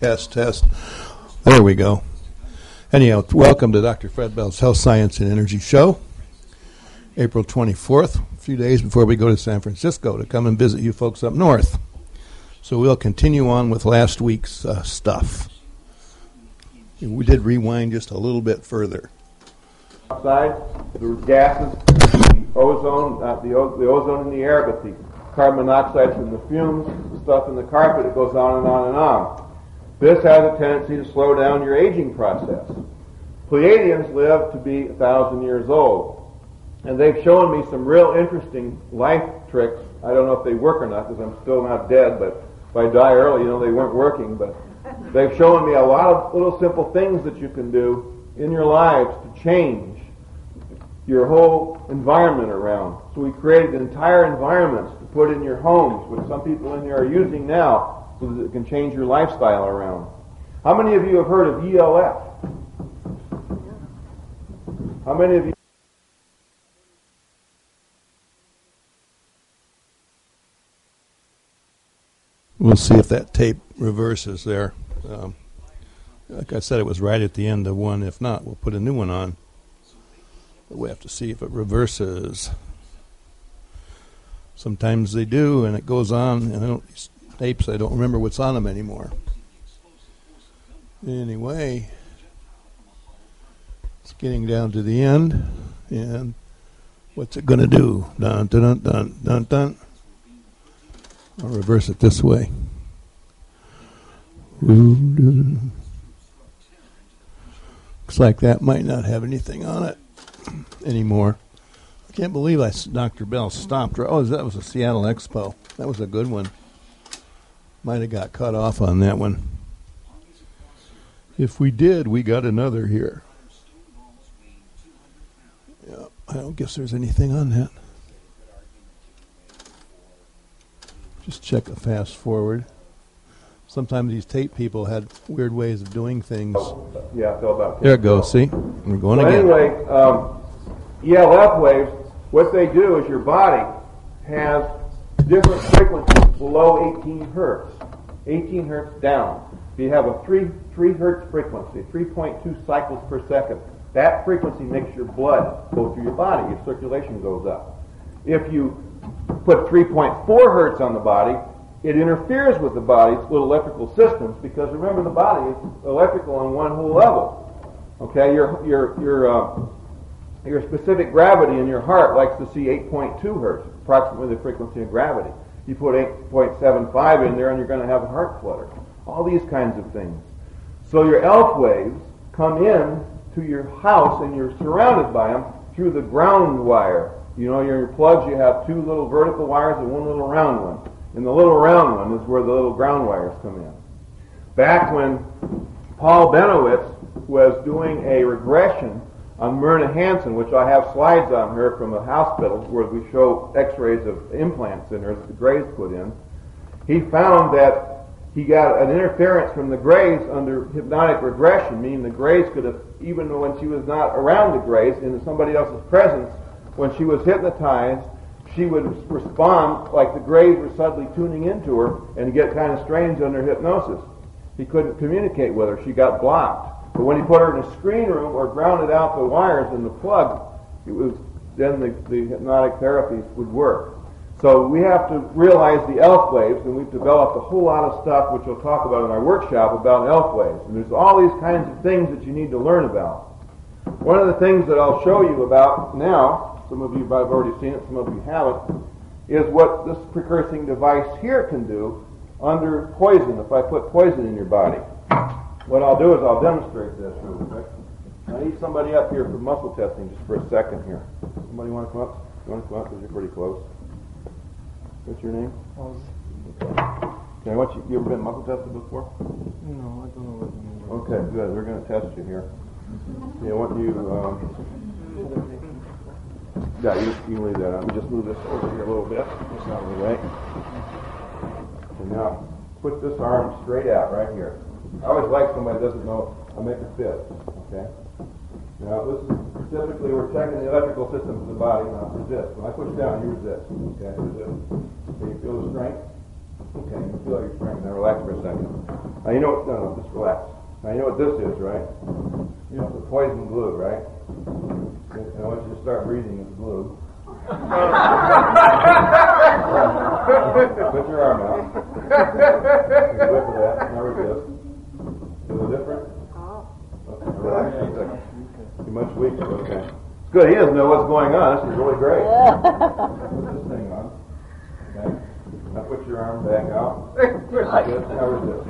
Test, test. There we go. Anyhow, welcome to Dr. Fred Bell's Health, Science, and Energy Show. April 24th, a few days before we go to San Francisco to come and visit you folks up north. So we'll continue on with last week's stuff. We did rewind just a little bit further. Outside, the gases, the ozone, the ozone in the air, but the carbon monoxide from the fumes, the stuff in the carpet, it goes on and on and on. This has a tendency to slow down your aging process. Pleiadians live to be 1,000 years old. And they've shown me some real interesting life tricks. I don't know if they work or not because I'm still not dead, but if I die early, they weren't working. But they've shown me a lot of little simple things that you can do in your lives to change your whole environment around. So we created entire environments to put in your homes, which some people in here are using now, so that it can change your lifestyle around. How many of you have heard of ELF? How many of you? We'll see if that tape reverses there. Like I said, it was right at the end of one. If not, we'll put a new one on. But we have to see if it reverses. Sometimes they do, and it goes on. And these tapes, I don't remember what's on them anymore. Anyway, it's getting down to the end. And what's it going to do? Dun, dun, dun, dun, dun, dun. I'll reverse it this way. Looks like that might not have anything on it anymore. I can't believe Dr. Bell stopped. Oh, that was a Seattle Expo. That was a good one. Might have got cut off on that one. If we did, we got another here. Yeah, I don't guess there's anything on that. Just check a fast forward. Sometimes these tape people had weird ways of doing things. Yeah, I feel about there it goes, see? We're going again. Anyway, ELF waves, what they do is your body has different frequencies below 18 hertz. 18 hertz down. If you have a 3 hertz frequency, 3.2 cycles per second, that frequency makes your blood go through your body. Your circulation goes up. If you put 3.4 hertz on the body, it interferes with the body's little electrical systems because remember the body is electrical on one whole level. Okay, your specific gravity in your heart likes to see 8.2 hertz, approximately the frequency of gravity. You put 8.75 in there and you're going to have a heart flutter. All these kinds of things. So your ELF waves come in to your house and you're surrounded by them through the ground wire. Your plugs, you have two little vertical wires and one little round one. And the little round one is where the little ground wires come in. Back when Paul Benowitz was doing a regression on Myrna Hansen, which I have slides on her from a hospital where we show x-rays of implants in her that the Greys put in, he found that he got an interference from the Greys under hypnotic regression, meaning the Greys could have, even when she was not around the Greys, in somebody else's presence, when she was hypnotized, she would respond like the Greys were suddenly tuning into her and get kind of strange under hypnosis. He couldn't communicate with her. She got blocked. But when he put her in a screen room or grounded out the wires in the plug, then the hypnotic therapies would work. So we have to realize the ELF waves, and we've developed a whole lot of stuff which we'll talk about in our workshop about ELF waves. And there's all these kinds of things that you need to learn about. One of the things that I'll show you about now, some of you have already seen it, some of you haven't, is what this precursing device here can do under poison, if I put poison in your body. What I'll do is I'll demonstrate this really quick. I need somebody up here for muscle testing just for a second here. Somebody want to come up? You want to come up because you're pretty close? What's your name? Okay, you ever been muscle tested before? No, I don't know what you mean. Okay, good. We're going to test you here. Yeah, what you... Yeah, you can leave that out. We just move this over here a little bit. That's out of the way. And now, put this arm straight out right here. I always like somebody that doesn't know. I'll make a fist. Okay? Now, this is typically we're checking the electrical systems of the body. Now, resist. When I push down, you resist. Okay? Resist. Can you feel the strength? Okay, you feel like you're cranking. Now relax for a second. Now you know what, no, just relax. Now you know what this is, right? You know, it's a poison glue, right? And I want you to start breathing with the glue. Put your arm out. Whip of that. Now resist. Feel it different? Okay, relax for a second. You're much weaker, okay. Good, he doesn't know what's going on. This is really great. Put this thing on. Okay. Now put your arm back out. Like this. Now resist.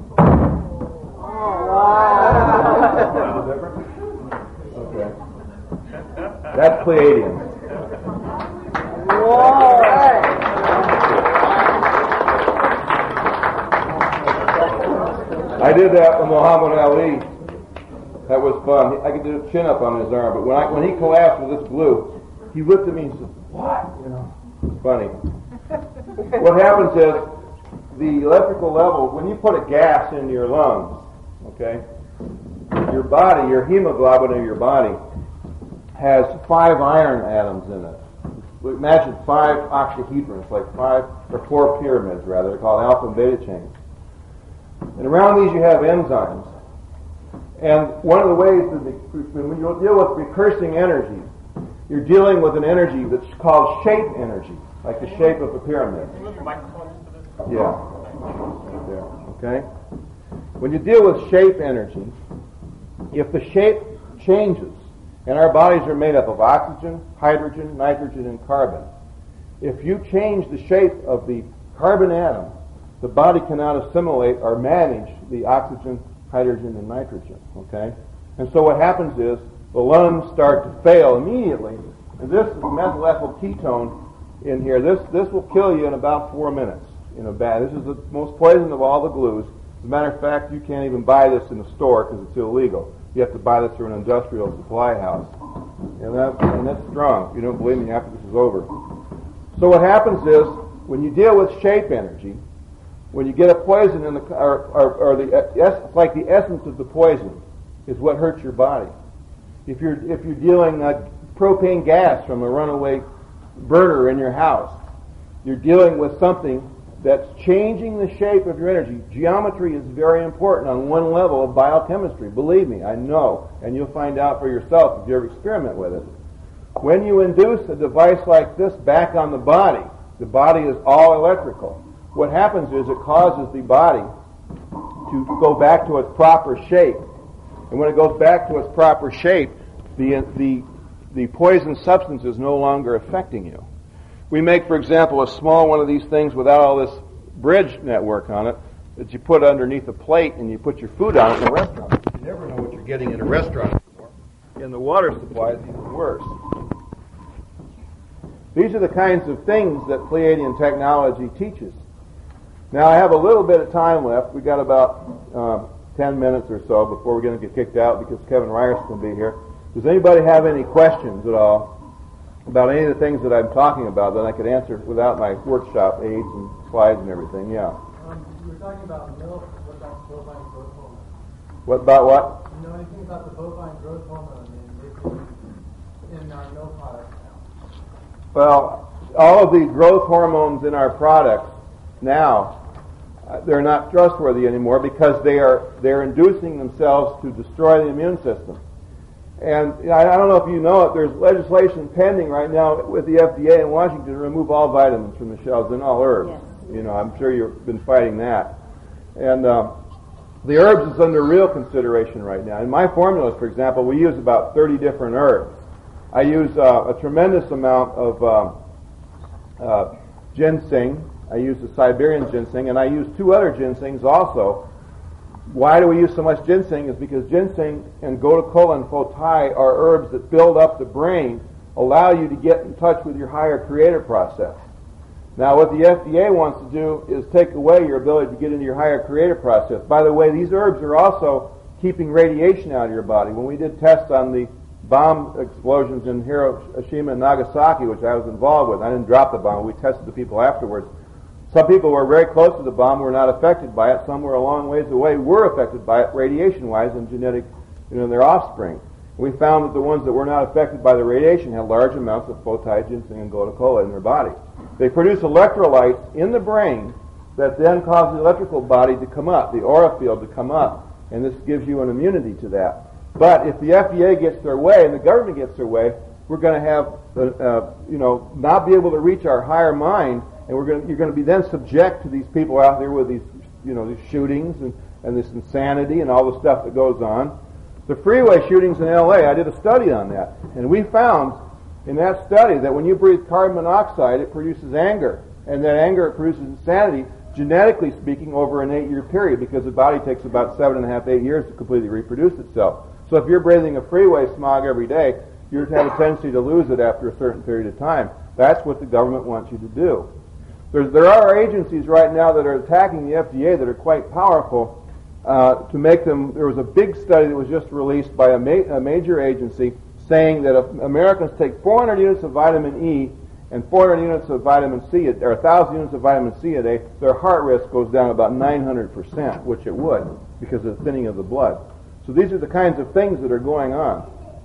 Feel it different? Okay. That's Pleiadian. I did that with Muhammad Ali. That was fun. I could do a chin-up on his arm, but when he collapsed with this glue, he looked at me and said, "What?" You know, it's funny. What happens is the electrical level, when you put a gas into your lungs, okay, your body, your hemoglobin of your body, has 5 iron atoms in it. Imagine 5 octahedrons, like 5 or 4 pyramids, rather. They're called alpha and beta chains. And around these you have enzymes. And one of the ways that when you deal with recursing energy, you're dealing with an energy that's called shape energy, like the shape of a pyramid. Yeah. There. Okay? When you deal with shape energy, if the shape changes, and our bodies are made up of oxygen, hydrogen, nitrogen, and carbon. If you change the shape of the carbon atom, the body cannot assimilate or manage the oxygen, hydrogen, and nitrogen. Okay? And so what happens is the lungs start to fail immediately. And this is methyl ethyl ketone in here. This will kill you in about 4 minutes in a bag. This is the most poison of all the glues. As a matter of fact, you can't even buy this in a store because it's illegal. You have to buy this through an industrial supply house. And that's strong. If you don't believe me after this is over. So what happens is, when you deal with shape energy, when you get a poison in it's like the essence of the poison is what hurts your body. If you're dealing propane gas from a runaway burner in your house, you're dealing with something that's changing the shape of your energy. Geometry is very important on one level of biochemistry. Believe me, I know, and you'll find out for yourself if you ever experiment with it. When you induce a device like this back on the body is all electrical. What happens is it causes the body to go back to its proper shape. And when it goes back to its proper shape, the poison substance is no longer affecting you. We make, for example, a small one of these things without all this bridge network on it that you put underneath a plate and you put your food on it in a restaurant. You never know what you're getting in a restaurant anymore. In the water supply, it's even worse. These are the kinds of things that Pleiadian technology teaches. Now, I have a little bit of time left. We've got about 10 minutes or so before we're going to get kicked out because Kevin Ryerson will be here. Does anybody have any questions at all about any of the things that I'm talking about that I could answer without my workshop aids and slides and everything? Yeah. You were talking about milk. What about bovine growth hormone? What about what? Do you know anything about the bovine growth hormone in our milk products now? Well, all of these growth hormones in our products now, they're not trustworthy anymore because they're inducing themselves to destroy the immune system. And I don't know if you know it, there's legislation pending right now with the FDA in Washington to remove all vitamins from the shelves and all herbs. Yes. You know, I'm sure you've been fighting that. And the herbs is under real consideration right now. In my formulas, for example, we use about 30 different herbs. I use a tremendous amount of ginseng. I use the Siberian ginseng, and I use 2 other ginsengs also. Why do we use so much ginseng? Is because ginseng and gotu-kola and fotai are herbs that build up the brain, allow you to get in touch with your higher creative process. Now, what the FDA wants to do is take away your ability to get into your higher creative process. By the way, these herbs are also keeping radiation out of your body. When we did tests on the bomb explosions in Hiroshima and Nagasaki, which I was involved with, I didn't drop the bomb, we tested the people afterwards. Some people were very close to the bomb, were not affected by it. Some were a long ways away, were affected by it radiation-wise and genetic, their offspring. We found that the ones that were not affected by the radiation had large amounts of fotai, ginseng, and gotu-kola in their body. They produce electrolytes in the brain that then cause the electrical body to come up, the aura field to come up, and this gives you an immunity to that. But if the FDA gets their way and the government gets their way, we're going to have, not be able to reach our higher mind, and you're going to be then subject to these people out there with these, these shootings and this insanity and all the stuff that goes on. The freeway shootings in L.A., I did a study on that, and we found in that study that when you breathe carbon monoxide, it produces anger, and that anger produces insanity, genetically speaking, over an 8-year period, because the body takes about 7.5, 8 years to completely reproduce itself. So if you're breathing a freeway smog every day, you have a tendency to lose it after a certain period of time. That's what the government wants you to do. There are agencies right now that are attacking the FDA that are quite powerful to make them. There was a big study that was just released by a major agency saying that if Americans take 400 units of vitamin E and 400 units of vitamin C, or 1,000 units of vitamin C a day, their heart risk goes down about 900%, which it would, because of the thinning of the blood. So these are the kinds of things that are going on.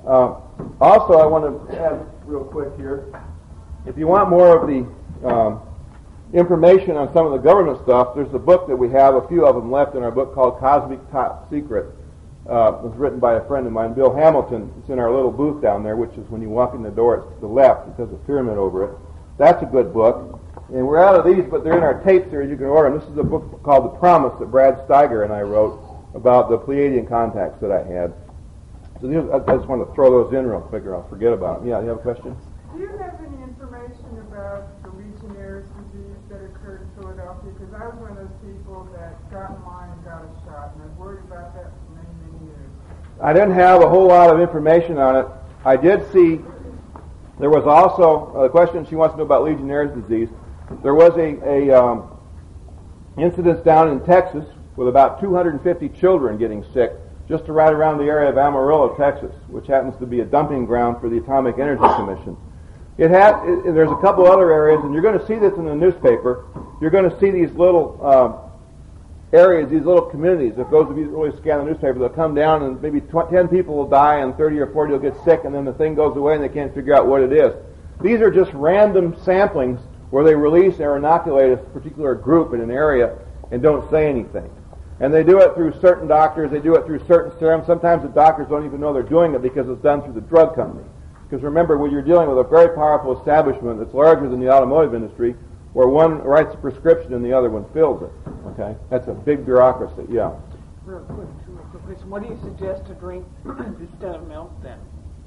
Also, I want to add real quick here, if you want more of the information on some of the government stuff, there's a book that we have, a few of them left in our book, called Cosmic Top Secret. It was written by a friend of mine, Bill Hamilton. It's in our little booth down there, which is when you walk in the door, it's to the left. It has a pyramid over it. That's a good book. And we're out of these, but they're in our tape series. You can order them. This is a book called The Promise that Brad Steiger and I wrote about the Pleiadian contacts that I had. So I just want to throw those in real quick or I'll forget about them. Yeah, you have a question? Do you have any information about the Legionnaire's disease that occurred in Philadelphia? Because I was one of those people that got in line and got a shot, and I've worried about that for many, many years. I didn't have a whole lot of information on it. I did see, there was also a question she wants to know about Legionnaire's disease. There was a incident down in Texas with about 250 children getting sick, just right around the area of Amarillo, Texas, which happens to be a dumping ground for the Atomic Energy Commission. There's a couple other areas, and you're going to see this in the newspaper. You're going to see these little areas, these little communities. If those of you that really scan the newspaper, they'll come down and maybe 10 people will die and 30 or 40 will get sick, and then the thing goes away and they can't figure out what it is. These are just random samplings where they release or inoculate a particular group in an area and don't say anything. And they do it through certain doctors, they do it through certain serums. Sometimes the doctors don't even know they're doing it because it's done through the drug company. Because remember, when you're dealing with a very powerful establishment that's larger than the automotive industry, where one writes a prescription and the other one fills it. Okay? That's a big bureaucracy, yeah. Real quick question. What do you suggest to drink instead of milk then?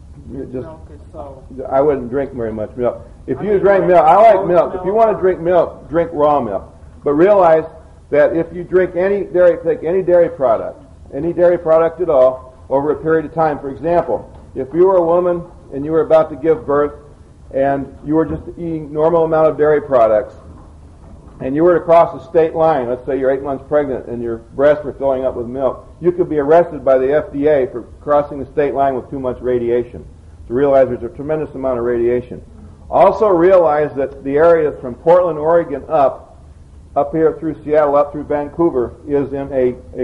Milk is so... I wouldn't drink very much milk. If you drink milk, I like milk. If you want to drink milk, drink raw milk. But realize that if you drink take any dairy product at all, over a period of time, for example, if you were a woman and you were about to give birth and you were just eating normal amount of dairy products and you were to cross a state line, let's say you're 8 months pregnant and your breasts were filling up with milk, you could be arrested by the FDA for crossing the state line with too much radiation. To realize there's a tremendous amount of radiation. Also realize that the areas from Portland, Oregon up here through Seattle, up through Vancouver, is in a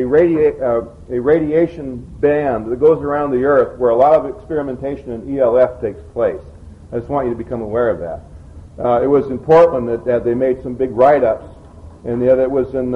radiation band that goes around the Earth where a lot of experimentation in ELF takes place. I just want you to become aware of that. It was in Portland that they made some big write-ups, and it was in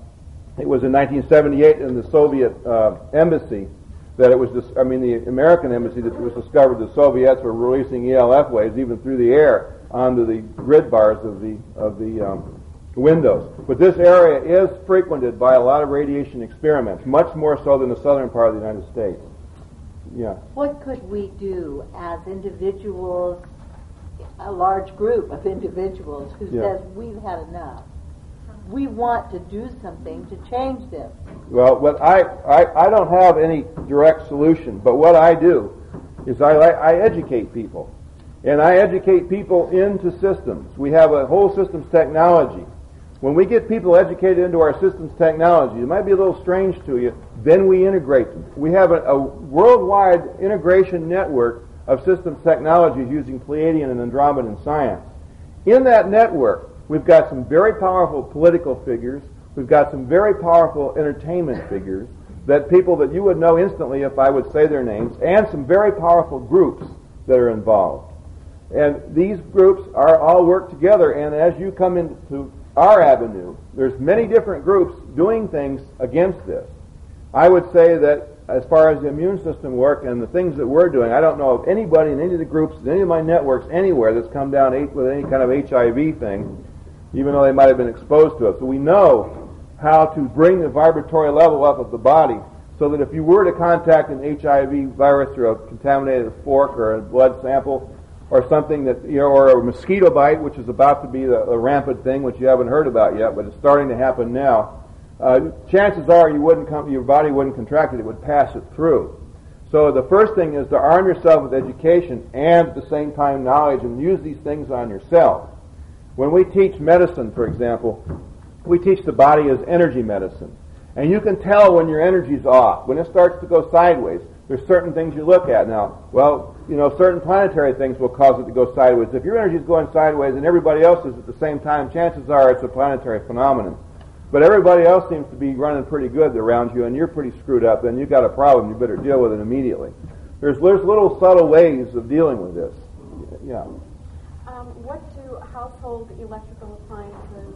1978 in the Soviet embassy that it was the American embassy that was discovered the Soviets were releasing ELF waves even through the air onto the grid bars of the windows. But this area is frequented by a lot of radiation experiments, much more so than the southern part of the United States. Yeah. What could we do as individuals, a large group of individuals who says we've had enough? We want to do something to change this. Well, what I don't have any direct solution, but what I do is I educate people. And I educate people into systems. We have a whole systems technology. When we get people educated into our systems technology, it might be a little strange to you, then we integrate them. We have a worldwide integration network of systems technologies using Pleiadian and Andromedan science. In that network, we've got some very powerful political figures, we've got some very powerful entertainment figures, that people that you would know instantly if I would say their names, and some very powerful groups that are involved. And these groups are all work together, and as you come into our avenue. There's many different groups doing things against this. I would say that as far as the immune system work and the things that we're doing, I don't know of anybody in any of the groups, in any of my networks, anywhere that's come down with any kind of HIV thing, even though they might have been exposed to it. So we know how to bring the vibratory level up of the body so that if you were to contact an HIV virus through a contaminated fork or a blood sample or something that, or a mosquito bite, which is about to be the rampant thing, which you haven't heard about yet, but it's starting to happen now, chances are your body wouldn't contract it, it would pass it through. So the first thing is to arm yourself with education and at the same time knowledge and use these things on yourself. When we teach medicine, for example, we teach the body as energy medicine. And you can tell when your energy's off. When it starts to go sideways, there's certain things you look at. Now, certain planetary things will cause it to go sideways. If your energy's going sideways and everybody else is at the same time, chances are it's a planetary phenomenon. But everybody else seems to be running pretty good around you, and you're pretty screwed up, then you've got a problem. You better deal with it immediately. There's little subtle ways of dealing with this. Yeah. What do household electrical appliances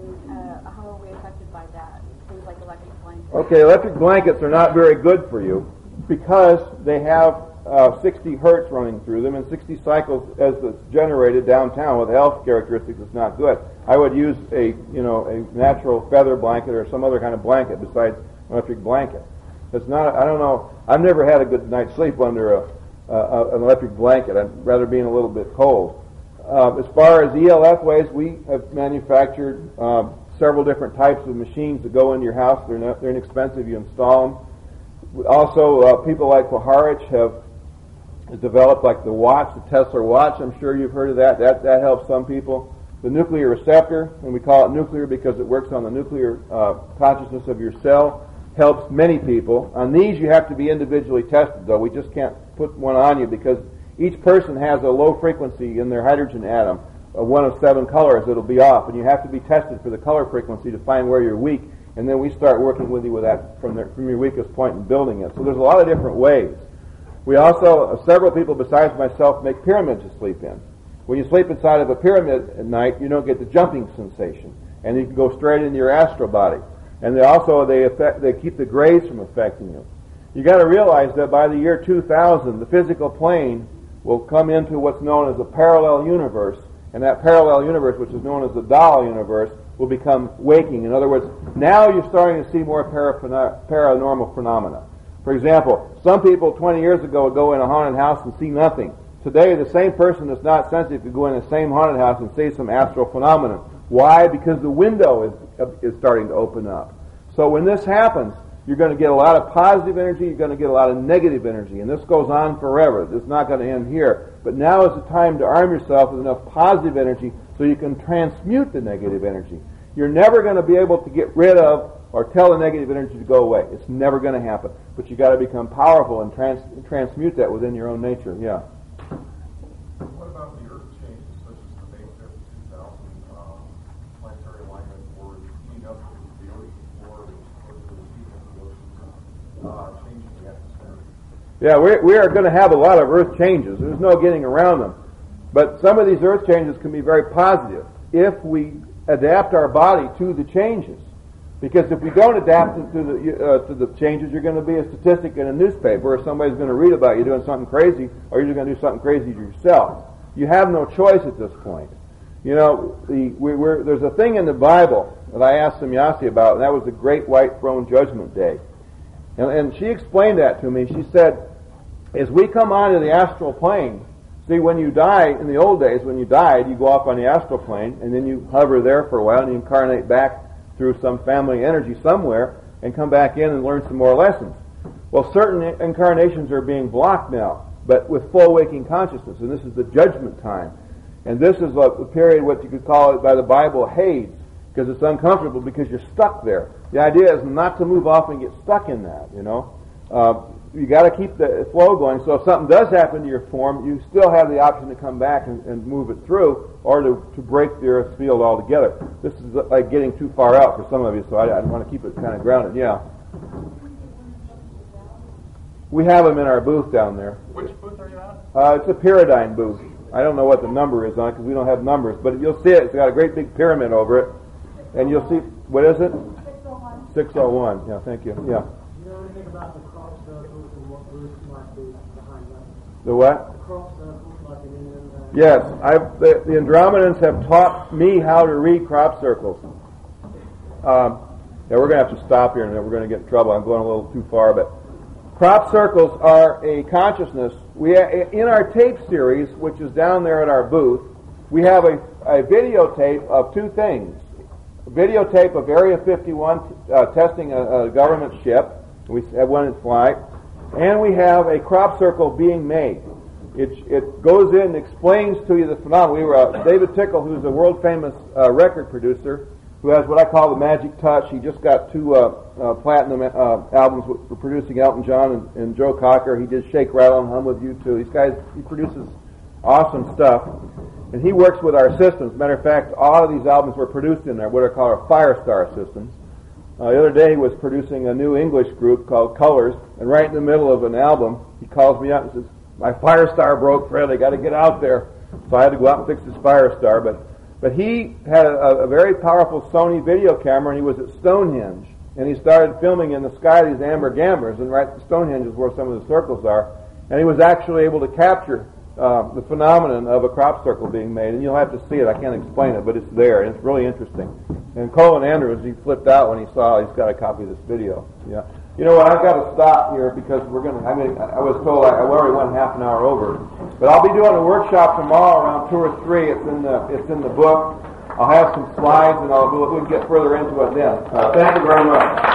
and how are we affected by that? Things like electric blankets. Okay, electric blankets are not very good for you because they have 60 hertz running through them and 60 cycles as it's generated downtown with health characteristics. It's not good. I would use a natural feather blanket or some other kind of blanket besides an electric blanket. It's not. I don't know. I've never had a good night's sleep under an electric blanket. I'd rather be in a little bit cold. As far as ELF ways, we have manufactured several different types of machines that go into your house. They're inexpensive. You install them. Also, people like Poharich have developed like the watch, the Tesla watch. I'm sure you've heard of that. That helps some people. The nuclear receptor, and we call it nuclear because it works on the nuclear consciousness of your cell, helps many people. On these, you have to be individually tested, though. We just can't put one on you because each person has a low frequency in their hydrogen atom, one of 7 colors that'll be off, and you have to be tested for the color frequency to find where you're weak, and then we start working with you with that from your weakest point and building it. So there's a lot of different ways. We also, several people besides myself, make pyramids to sleep in. When you sleep inside of a pyramid at night, you don't get the jumping sensation, and you can go straight into your astral body. And they keep the grays from affecting you. You got to realize that by the year 2000, the physical plane will come into what's known as a parallel universe, and that parallel universe, which is known as the Dahl universe, will become waking. In other words, now you're starting to see more paranormal phenomena. For example, some people 20 years ago would go in a haunted house and see nothing. Today, the same person that's not sensitive could go in the same haunted house and see some astral phenomenon. Why? Because the window is starting to open up. So when this happens, you're going to get a lot of positive energy, you're going to get a lot of negative energy, and this goes on forever. It's not going to end here. But now is the time to arm yourself with enough positive energy so you can transmute the negative energy. You're never going to be able to get rid of or tell the negative energy to go away. It's never going to happen. But you got to become powerful and transmute that within your own nature. Yeah. What about the earth changes, such as the May 5th, 2000 planetary alignment, or heating up the ocean floor, or the heating of the oceans, changing the atmosphere? Yeah, we are going to have a lot of earth changes. There's no getting around them. But some of these earth changes can be very positive if we adapt our body to the changes. Because if we don't adapt to the changes, you're going to be a statistic in a newspaper, or somebody's going to read about you doing something crazy, or you're just going to do something crazy yourself. You have no choice at this point. You know, there's a thing in the Bible that I asked Samyasi about, and that was the Great White Throne Judgment Day. And she explained that to me. She said, as we come onto the astral plane, see, when you die, in the old days, when you died, you go off on the astral plane, and then you hover there for a while, and you incarnate back through some family energy somewhere, and come back in and learn some more lessons. Well, certain incarnations are being blocked now, but with full waking consciousness, and this is the judgment time. And this is a period, what you could call it by the Bible, Hades, because it's uncomfortable because you're stuck there. The idea is not to move off and get stuck in that, you know. You got to keep the flow going, so if something does happen to your form, you still have the option to come back and move it through, or to break the Earth's field altogether. This is like getting too far out for some of you, so I want to keep it kind of grounded. Yeah. We have them in our booth down there. Which booth are you at? It's a Pyridine booth. I don't know what the number is on it because we don't have numbers, but you'll see it. It's got a great big pyramid over it, And you'll see, what is it? 601. 601. Yeah, thank you. Yeah. You know anything about the crop circles and what group might be behind that? The what? The crop circles, like in England. Yes, the Andromedans have taught me how to read crop circles. Yeah, we're going to have to stop here, and then we're going to get in trouble. I'm going a little too far, but crop circles are a consciousness. In our tape series, which is down there at our booth, we have a videotape of two things. A videotape of Area 51 testing a government ship. We have one in flight. And we have a crop circle being made. It goes in and explains to you the phenomenon. David Tickle, who's a world-famous record producer, who has what I call the magic touch. He just got 2 platinum albums for producing Elton John and Joe Cocker. He did Shake, Rattle, and Hum with U2. These guys, he produces awesome stuff. And he works with our systems. Matter of fact, all of these albums were produced in what are called our Firestar systems. The other day he was producing a new English group called Colors, and right in the middle of an album, he calls me up and says, "My Firestar broke, Fred. I got to get out there." So I had to go out and fix his Firestar. But he had a very powerful Sony video camera, and he was at Stonehenge, and he started filming in the sky these amber gamblers, and right at Stonehenge is where some of the circles are, and he was actually able to capture the phenomenon of a crop circle being made, and you'll have to see it. I can't explain it, but it's there, and it's really interesting. And Colin Andrews, he flipped out when he saw he's got a copy of this video. Yeah. You know what? I've got to stop here because we're going to. I was told I already went half an hour over, but I'll be doing a workshop tomorrow around 2 or 3. It's in the book. I'll have some slides, and we can get further into it then. Thank you very much.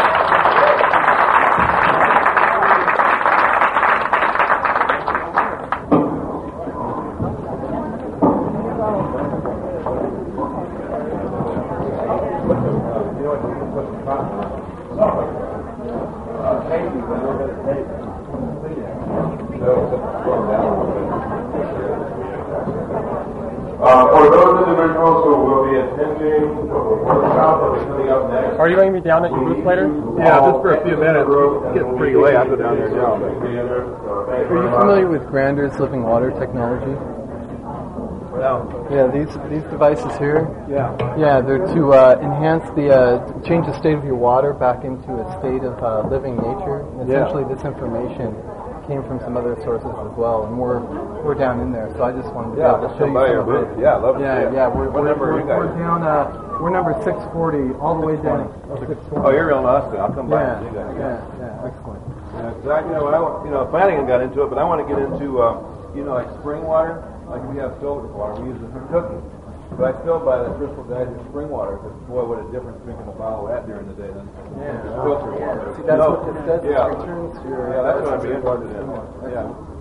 For those individuals who will be attending the workshop that is coming up next. Are you going to be down at your booth later? Yeah, just for a few minutes. It's getting pretty late. I'll go down there now. Are you familiar with Grander's living water technology? Well, Yeah, these devices here. yeah. Yeah, they're to enhance change the state of your water back into a state of living nature. And essentially, this information came from some other sources as well, and we're down in there. So I just wanted to show you by your some of booth. it. Yeah, love to see it. Yeah. We're guys? down. We're number 640, all the way down. 640. Oh, you're real nice. I'll come by Yeah, and see that. yeah, excellent. Planning got into it, but I want to get into, like spring water. Like we have filtered water, we use it for cooking. But I still buy that Bristol Geyser spring water because, boy, what a difference drinking a bottle of that during the day than filtered water. See, that's what this does. Yeah. It returns your. Yeah, that's what I'd be interested in. Yeah.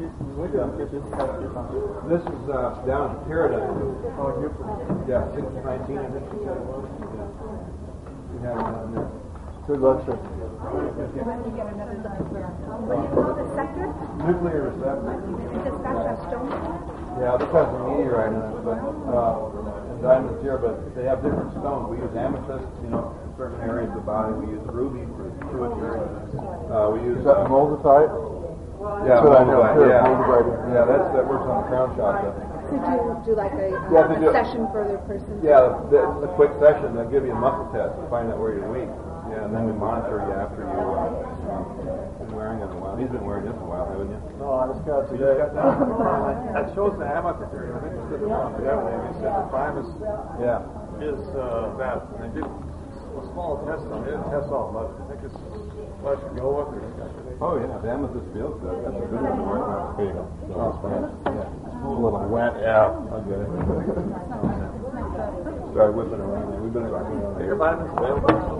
This is down in Paradise. Oh, yeah, 619, I think. Yeah. We have it down there. Good luck, sir. What do you call the sector? Nuclear receptor. Is this Dr. Stone? Yeah, this has a meteorite in it, but and diamonds here, but they have different stones. We use amethyst, in certain areas of the body. We use ruby for pituitary. We use Moldavite? yeah, what I know, moldavite, Moldavite. yeah, that works on the crown chakra. So do you do like a do it. session for the person? Yeah, it's a quick session. They'll give you a muscle test to find out where you're weak. Yeah, and then we monitor you after you been wearing it a while. He's been wearing this a while, haven't you? No, I just got You just got that? That shows the amateur theory. I think it's the thymus is that. And they did a small test on it. They didn't test all much. I think it's flesh and go with it. Oh, yeah. The amethyst feels good. That's a good one to work with. There you go. Yeah. A little wet. Yeah. I'll get it. Started whipping around there. We've been around. Your vitamins available?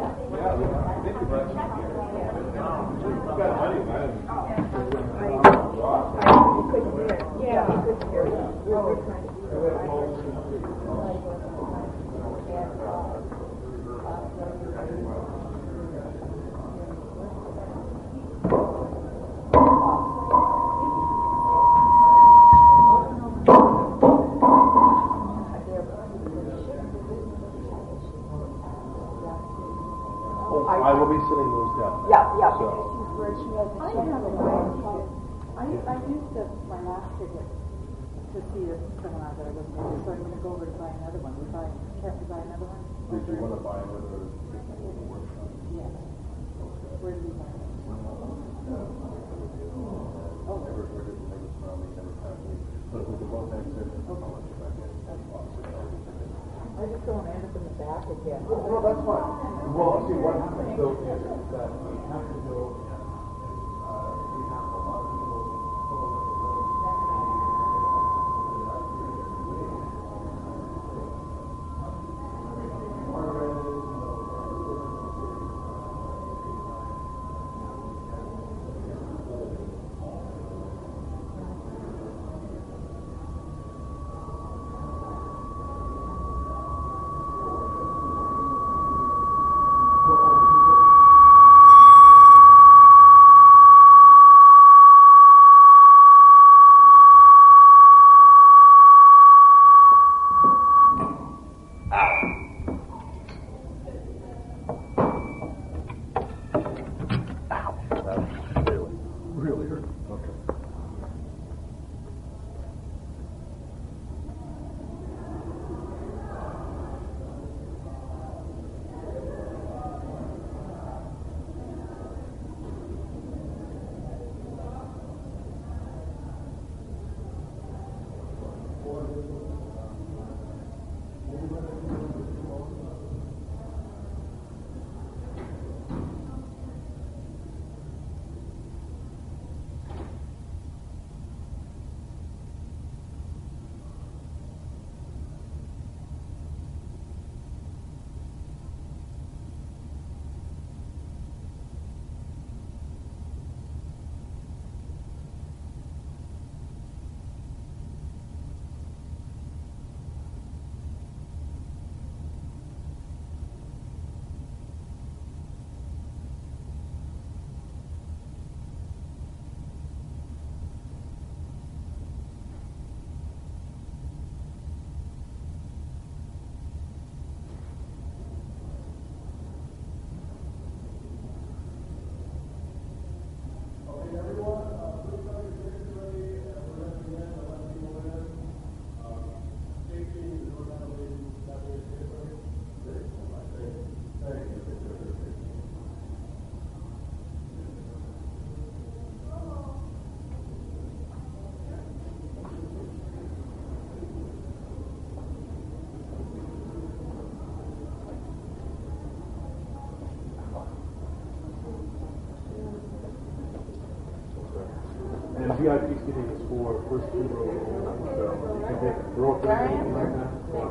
I will be sitting those down. Yeah. So, I used my last ticket to see the seminar that I was going to, so I'm going to go over to buy another one. We're buying have to buy another one? Did you want to buy another workshop? Yes. Where do we buy it? Oh. Never heard it, never smelled it, never had it. But if we can both answer it, I'll let you back in. I just don't want to end up in the back again. No, that's fine. Well, see, what happens though is that we have to go and we have a lot of people really hurt. Okay. And VIP seating is for first two rows only, so you can take row 3 or anything like that.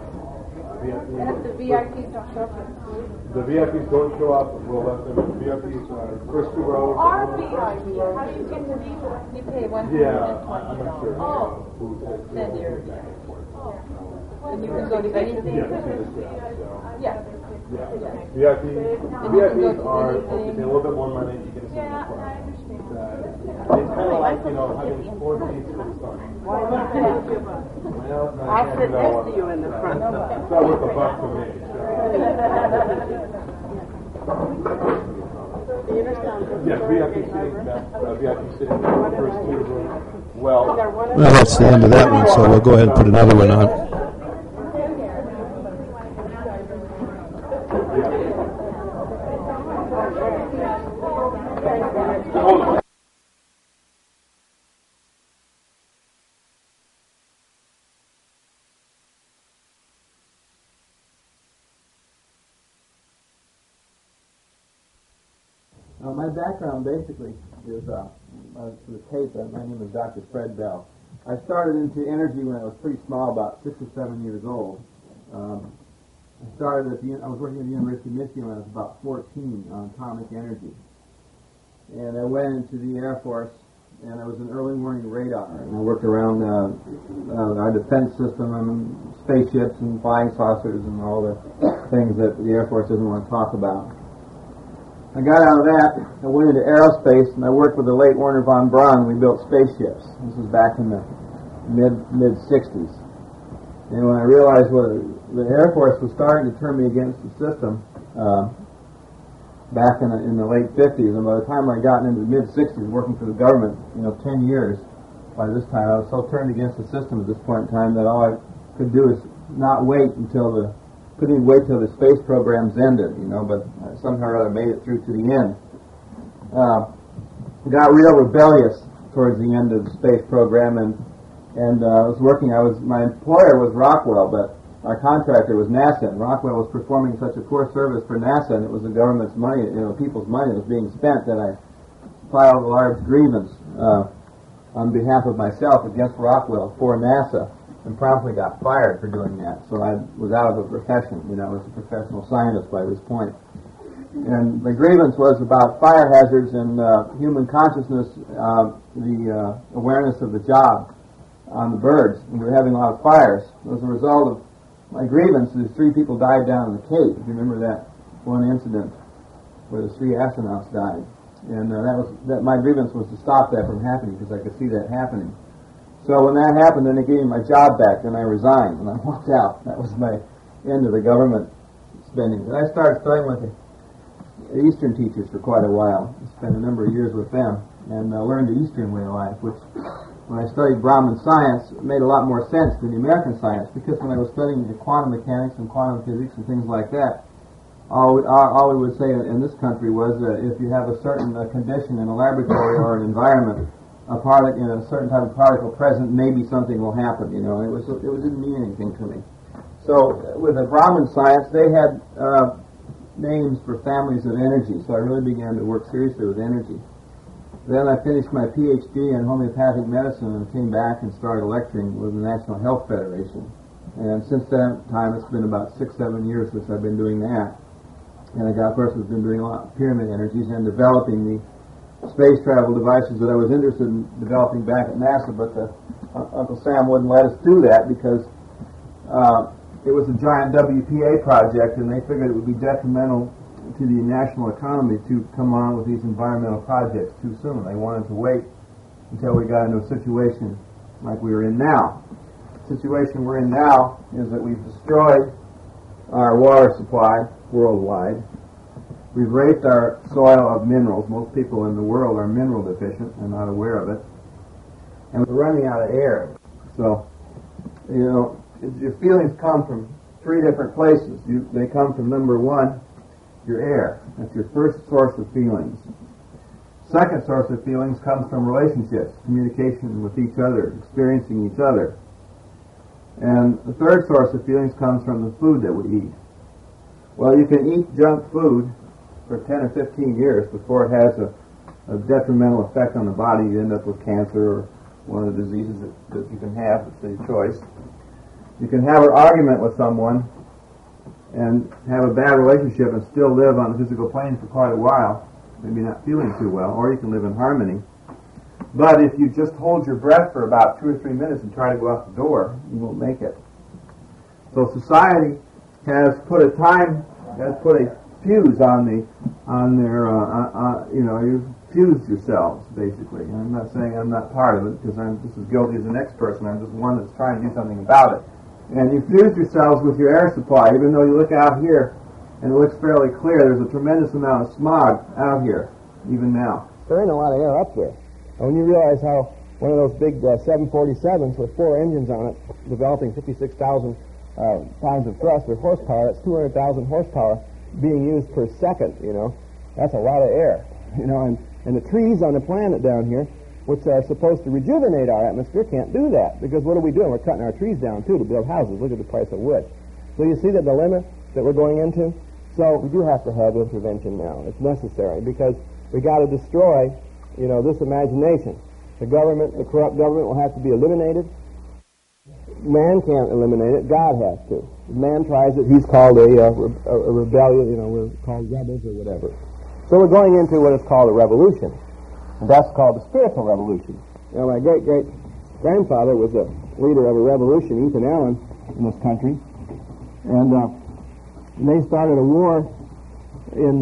VIP. And if the VIPs don't show up at school? The VIPs don't show up, we'll let them. VIPs first two rows. Our VIP, how do you get to these ones? You pay $120. I'm not sure. Then you're, and you can go to anything? Yeah. Yeah. VIPs are, if you pay a little bit more money, you get a seat in the front. I understand. It's kind of like, having 4 seats in the sun. I'll sit next to you in the front. It's not worth a buck to me. Yes, VIP sitting, VIP sitting first two rows. Well, that's the end of that one, so we'll go ahead and put another one on. My background basically is, for the tape, my name is Dr. Fred Bell. I started into energy when I was pretty small, about 6 or 7 years old. I was working at the University of Michigan when I was about 14 on atomic energy. And I went into the Air Force, and I was an early morning radar. And I worked around our defense system and spaceships and flying saucers and all the things that the Air Force doesn't want to talk about. I got out of that, I went into aerospace, and I worked with the late Werner von Braun. We built spaceships. This was back in the mid-60s. And when I realized the Air Force was starting to turn me against the system back in the late 50s, and by the time I got into the mid-60s working for the government, 10 years, by this time I was so turned against the system at this point in time that all I could do is not wait until the couldn't even wait till the space programs ended, but somehow or other made it through to the end. Got real rebellious towards the end of the space program, and I was working. My employer was Rockwell, but our contractor was NASA, and Rockwell was performing such a poor service for NASA, and it was the government's money, people's money that was being spent, that I filed a large grievance on behalf of myself against Rockwell for NASA, and promptly got fired for doing that. So I was out of the profession. I was a professional scientist by this point. And the grievance was about fire hazards and human consciousness, the awareness of the job on the birds. And we were having a lot of fires. As a result of my grievance, the 3 people died down in the Cape. If you remember that one incident where the 3 astronauts died. And my grievance was to stop that from happening, because I could see that happening. So when that happened, then they gave me my job back, and I resigned, and I walked out. That was my end of the government spending. And I started studying with the Eastern teachers for quite a while. I spent a number of years with them, and learned the Eastern way of life, which, when I studied Brahman science, made a lot more sense than the American science, because when I was studying the quantum mechanics and quantum physics and things like that, all we would say in this country was that if you have a certain condition in a laboratory or an environment, a certain type of particle present, maybe something will happen. It didn't mean anything to me. So with the Brahman science, they had names for families of energy. So I really began to work seriously with energy. Then I finished my PhD in homeopathic medicine and came back and started lecturing with the National Health Federation. And since that time, it's been about 6-7 years since I've been doing that. And of course, we've been doing a lot of pyramid energies and developing the space travel devices that I was interested in developing back at NASA, but Uncle Sam wouldn't let us do that because it was a giant WPA project, and they figured it would be detrimental to the national economy to come on with these environmental projects too soon. They wanted to wait until we got into a situation like we are in now. The situation we're in now is that we've destroyed our water supply worldwide. We've raped our soil of minerals. Most people in the world are mineral deficient and not aware of it. And we're running out of air. So, your feelings come from 3 different places. They come from, number 1, your air. That's your first source of feelings. Second source of feelings comes from relationships, communication with each other, experiencing each other. And the third source of feelings comes from the food that we eat. Well, you can eat junk food for 10 or 15 years before it has a detrimental effect on the body. You end up with cancer or one of the diseases that you can have. It's your choice. You can have an argument with someone and have a bad relationship and still live on the physical plane for quite a while, maybe not feeling too well, or you can live in harmony. But if you just hold your breath for about 2 or 3 minutes and try to go out the door, you won't make it. So society has put a fuse you've fused yourselves, basically. And I'm not saying I'm not part of it, because I'm just as guilty as the next person. I'm just one that's trying to do something about it. And you fused yourselves with your air supply, even though you look out here and it looks fairly clear. There's a tremendous amount of smog out here, even now. There ain't a lot of air up there. And when you realize how one of those big 747s with 4 engines on it, developing 56,000 pounds of thrust with horsepower, that's 200,000 horsepower being used per second, That's a lot of air, and the trees on the planet down here, which are supposed to rejuvenate our atmosphere, can't do that, because what are we doing? We're cutting our trees down, too, to build houses. Look at the price of wood. So you see the dilemma that we're going into? So we do have to have intervention now. It's necessary, because we got to destroy, this imagination. The corrupt government will have to be eliminated. Man can't eliminate it. God has to. If man tries it, he's called a rebellion, we're called rebels or whatever. So we're going into what is called a revolution. And that's called the spiritual revolution. My great-great-grandfather was a leader of a revolution, Ethan Allen, in this country. And they started a war in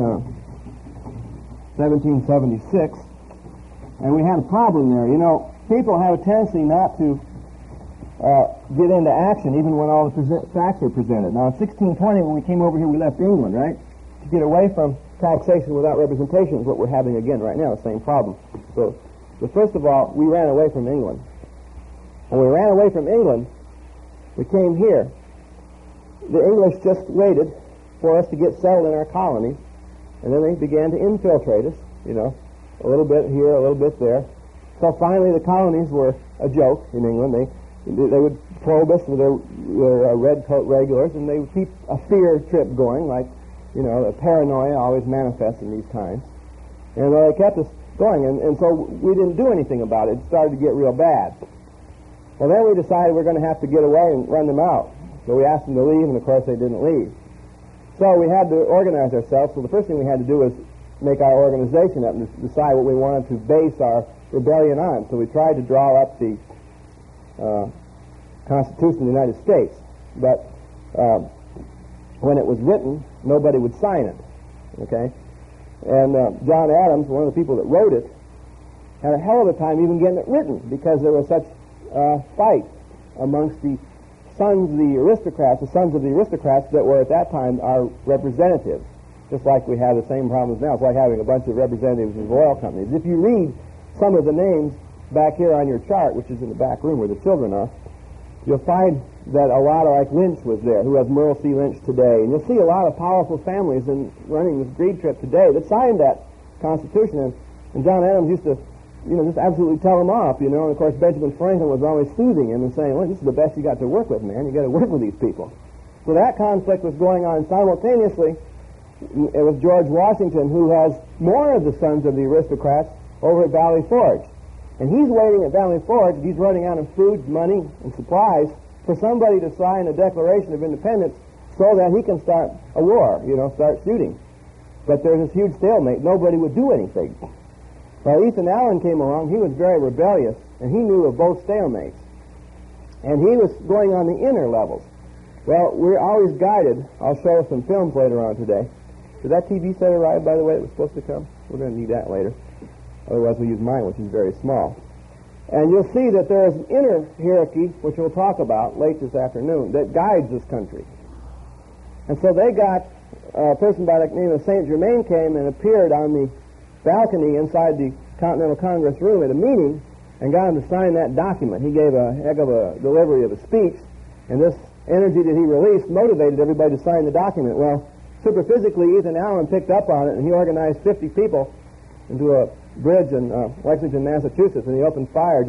1776. And we had a problem there. People have a tendency not to get into action even when all the facts are presented. Now, in 1620, when we came over here, we left England, right? To get away from taxation without representation is what we're having again right now, the same problem. So first of all, we ran away from England. When we ran away from England, we came here the English just waited for us to get settled in our colonies, and then they began to infiltrate us, a little bit here, a little bit there. So finally the colonies were a joke in England. They would probe us with their red coat regulars, and they would keep a fear trip going, like, the paranoia always manifests in these times. And they kept us going, and so we didn't do anything about it. It started to get real bad. Well, then we decided we're going to have to get away and run them out. So we asked them to leave, and of course they didn't leave. So we had to organize ourselves. So the first thing we had to do was make our organization up and decide what we wanted to base our rebellion on. So we tried to draw up the Constitution of the United States. But when it was written, nobody would sign it. Okay? And John Adams, one of the people that wrote it, had a hell of a time even getting it written because there was such fight amongst the sons of the aristocrats that were at that time our representatives. Just like we have the same problems now. It's like having a bunch of representatives of oil companies. If you read some of the names back here on your chart, which is in the back room where the children are, you'll find that a lot of, like Lynch was there, who has Merle C. Lynch today. And you'll see a lot of powerful families in running this greed trip today that signed that Constitution. And John Adams used to, just absolutely tell them off, And of course, Benjamin Franklin was always soothing him and saying, well, this is the best you got to work with, man. You got to work with these people. So that conflict was going on simultaneously. It was George Washington, who has more of the sons of the aristocrats over at Valley Forge. And he's waiting at Valley Forge, he's running out of food, money, and supplies for somebody to sign a Declaration of Independence so that he can start a war, start shooting. But there's this huge stalemate. Nobody would do anything. Well, Ethan Allen came along. He was very rebellious, and he knew of both stalemates. And he was going on the inner levels. Well, we're always guided. I'll show some films later on today. Did that TV set arrive, by the way, that was supposed to come? We're going to need that later. Otherwise, we'll use mine, which is very small. And you'll see that there is an inner hierarchy, which we'll talk about late this afternoon, that guides this country. And so they got a person by the name of St. Germain came and appeared on the balcony inside the Continental Congress room at a meeting and got him to sign that document. He gave a heck of a delivery of a speech, and this energy that he released motivated everybody to sign the document. Well, superphysically, Ethan Allen picked up on it, and he organized 50 people into a bridge in Lexington, Massachusetts, and he opened fire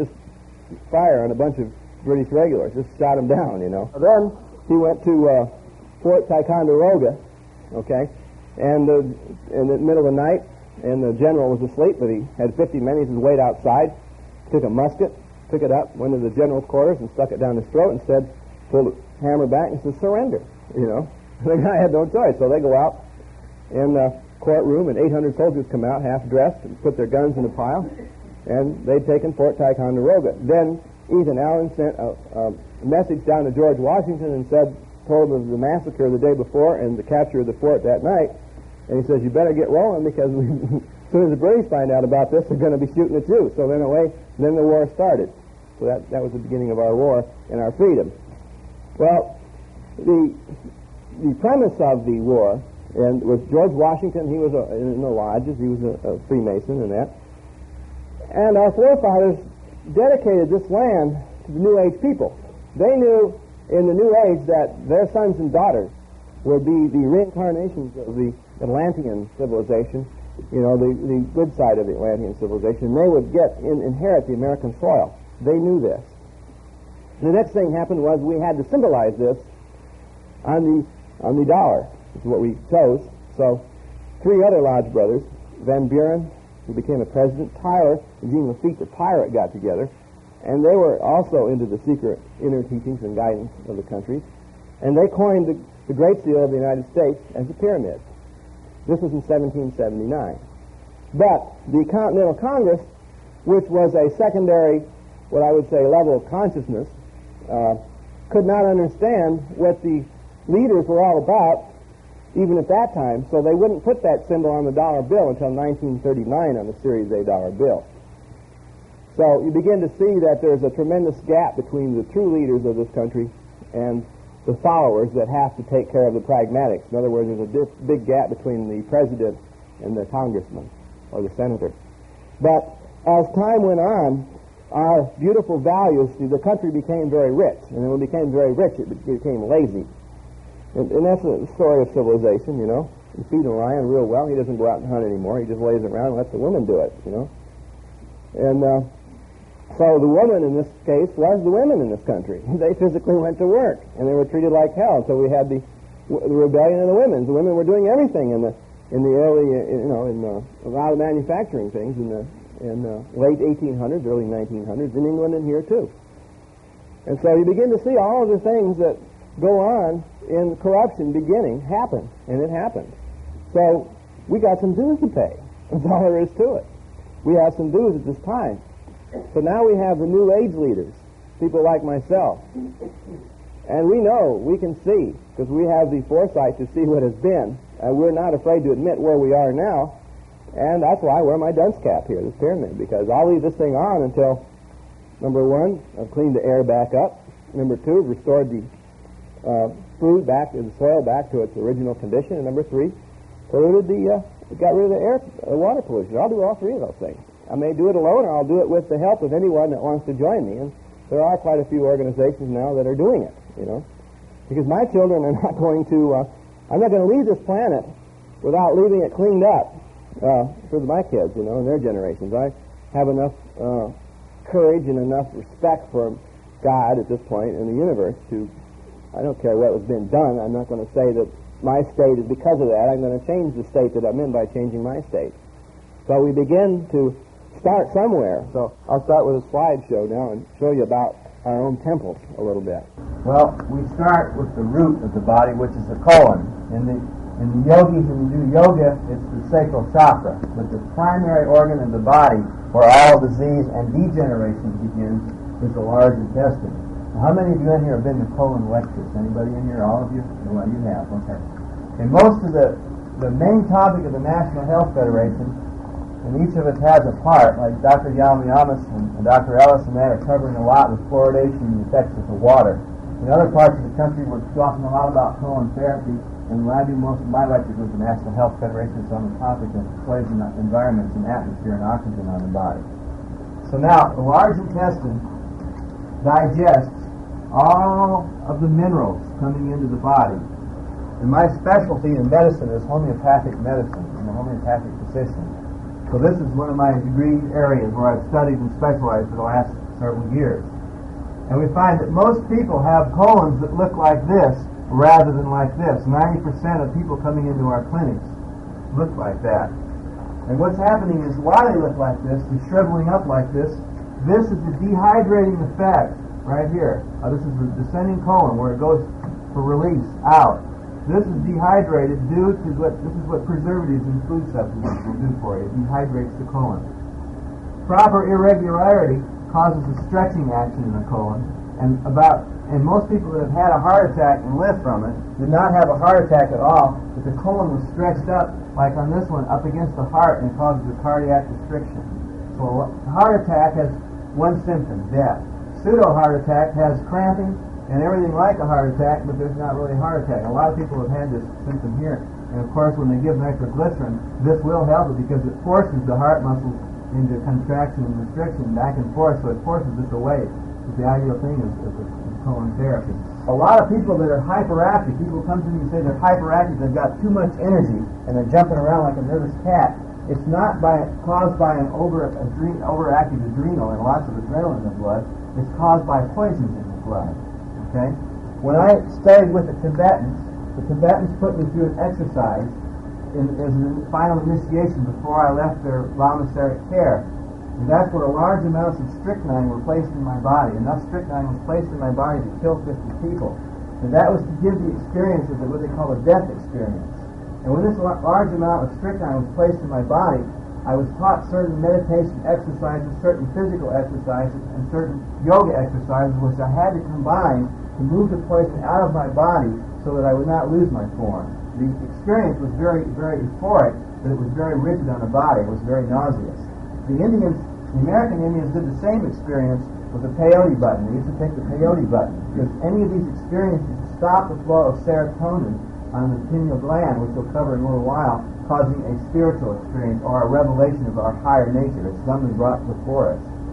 on a bunch of British regulars, just shot them down, Then he went to Fort Ticonderoga, okay, and in the middle of the night, and the general was asleep, but he had 50 men. He just wait outside, took a musket, took it up, went to the general's quarters, and stuck it down his throat, and said, pulled the hammer back, and said, surrender, The guy had no choice, so they go out in the courtroom, and 800 soldiers come out, half-dressed, and put their guns in a pile, and they'd taken Fort Ticonderoga. Then Ethan Allen sent a message down to George Washington and told him of the massacre the day before and the capture of the fort that night, and he says, you better get rolling because as soon as the British find out about this, they're going to be shooting at you. So then the war started. So that was the beginning of our war and our freedom. Well, the premise of the war was George Washington. He was in the lodges. He was a Freemason and that. And our forefathers dedicated this land to the New Age people. They knew in the New Age that their sons and daughters would be the reincarnations of the Atlantean civilization, the good side of the Atlantean civilization. They would inherit the American soil. They knew this. And the next thing happened was we had to symbolize this on the dollar. This is what we chose. So 3 other Lodge brothers, Van Buren, who became a president, Tyler, and Jean Lafitte, the pirate, got together, and they were also into the secret inner teachings and guidance of the country, and they coined the Great Seal of the United States as a pyramid. This was in 1779. But the Continental Congress, which was a secondary, what I would say, level of consciousness, could not understand what the leaders were all about, even at that time, so they wouldn't put that symbol on the dollar bill until 1939 on the Series A dollar bill. So you begin to see that there's a tremendous gap between the true leaders of this country and the followers that have to take care of the pragmatics. In other words, there's a big gap between the president and the congressman or the senator. But as time went on, our beautiful values, the country became very rich. And when it became very rich, it became lazy. And that's the story of civilization, you know. You feed a lion real well, he doesn't go out and hunt anymore. He just lays around and lets the women do it, you know. And so the woman in this case was the women in this country. They physically went to work, and they were treated like hell until we had the rebellion of the women. The women were doing everything in the early, in a lot of manufacturing things in the late 1800s, early 1900s in England and here too. And so you begin to see all of the things that go on in corruption beginning happen, and it happened. So we got some dues to pay. That's all there is to it. We have some dues at this time. So now we have the new age leaders, people like myself. And we know, we can see, because we have the foresight to see what has been, and we're not afraid to admit where we are now, and that's why I wear my dunce cap here, this pyramid, because I'll leave this thing on until, number one, I've cleaned the air back up, number two, restored the food back, the soil back to its original condition, and number three, got rid of the water pollution. I'll do all three of those things. I may do it alone, or I'll do it with the help of anyone that wants to join me, and there are quite a few organizations now that are doing it, you know. Because my children are not going to, I'm not going to leave this planet without leaving it cleaned up for my kids, you know, and their generations. I have enough courage and enough respect for God at this point in the universe to, I don't care what has been done, I'm not going to say that my state is because of that. I'm going to change the state that I'm in by changing my state. So we begin to start somewhere. So I'll start with a slideshow now and show you about our own temples a little bit. Well, we start with the root of the body, which is the colon. In the yogis, when you do yoga, it's the sacral chakra. But the primary organ of the body, where all disease and degeneration begins, is the large intestine. Now, how many of you in here have been to colon lectures? Anybody in here? All of you? Well, you have. Okay. And most of the main topic of the National Health Federation, and each of us has a part, like Dr. Yamayamas and Dr. Ellis and that are covering a lot with fluoridation and the effects of the water. In other parts of the country, we're talking a lot about colon therapy, and when I do most of my lectures with the National Health Federation, it's on the topic of poison environments and atmosphere and oxygen on the body. So now, the large intestine digests all of the minerals coming into the body. And my specialty in medicine is homeopathic medicine. I'm a homeopathic physician. So this is one of my degree areas where I've studied and specialized for the last several years. And we find that most people have colons that look like this rather than like this. 90% of people coming into our clinics look like that. And what's happening is why they look like this, they're shriveling up like this. This is the dehydrating effect right here. This is the descending colon where it goes for release out. This is dehydrated due to this is what preservatives and food supplements will do for you. It dehydrates the colon. Proper irregularity causes a stretching action in the colon, and most people that have had a heart attack and lived from it did not have a heart attack at all, but the colon was stretched up, like on this one, up against the heart, and it causes a cardiac restriction. So a heart attack has one symptom, death. Pseudo-heart attack has cramping and everything like a heart attack, but there's not really a heart attack. A lot of people have had this symptom here, and of course when they give nitroglycerin, this will help it because it forces the heart muscles into contraction and restriction back and forth, so it forces this away. But the ideal thing is colon therapy. A lot of people that are hyperactive, people come to me and say they're hyperactive, they've got too much energy, and they're jumping around like a nervous cat. It's not caused by an overactive adrenal and lots of adrenaline in the blood. It's caused by poisons in the blood. Okay? When I studied with the Tibetans put me through an exercise as a final initiation before I left their Lamasery care. And that's where large amounts of strychnine were placed in my body. Enough strychnine was placed in my body to kill 50 people. And that was to give the experience of what they call a death experience. And when this large amount of strychnine was placed in my body, I was taught certain meditation exercises, certain physical exercises, and certain yoga exercises, which I had to combine to move the poison out of my body so that I would not lose my form. The experience was very, very euphoric, but it was very rigid on the body. It was very nauseous. The American Indians did the same experience with the peyote button. They used to take the peyote button because any of these experiences stop the flow of serotonin on the pineal gland, which we'll cover in a little while, causing a spiritual experience or a revelation of our higher nature. It's something brought before us.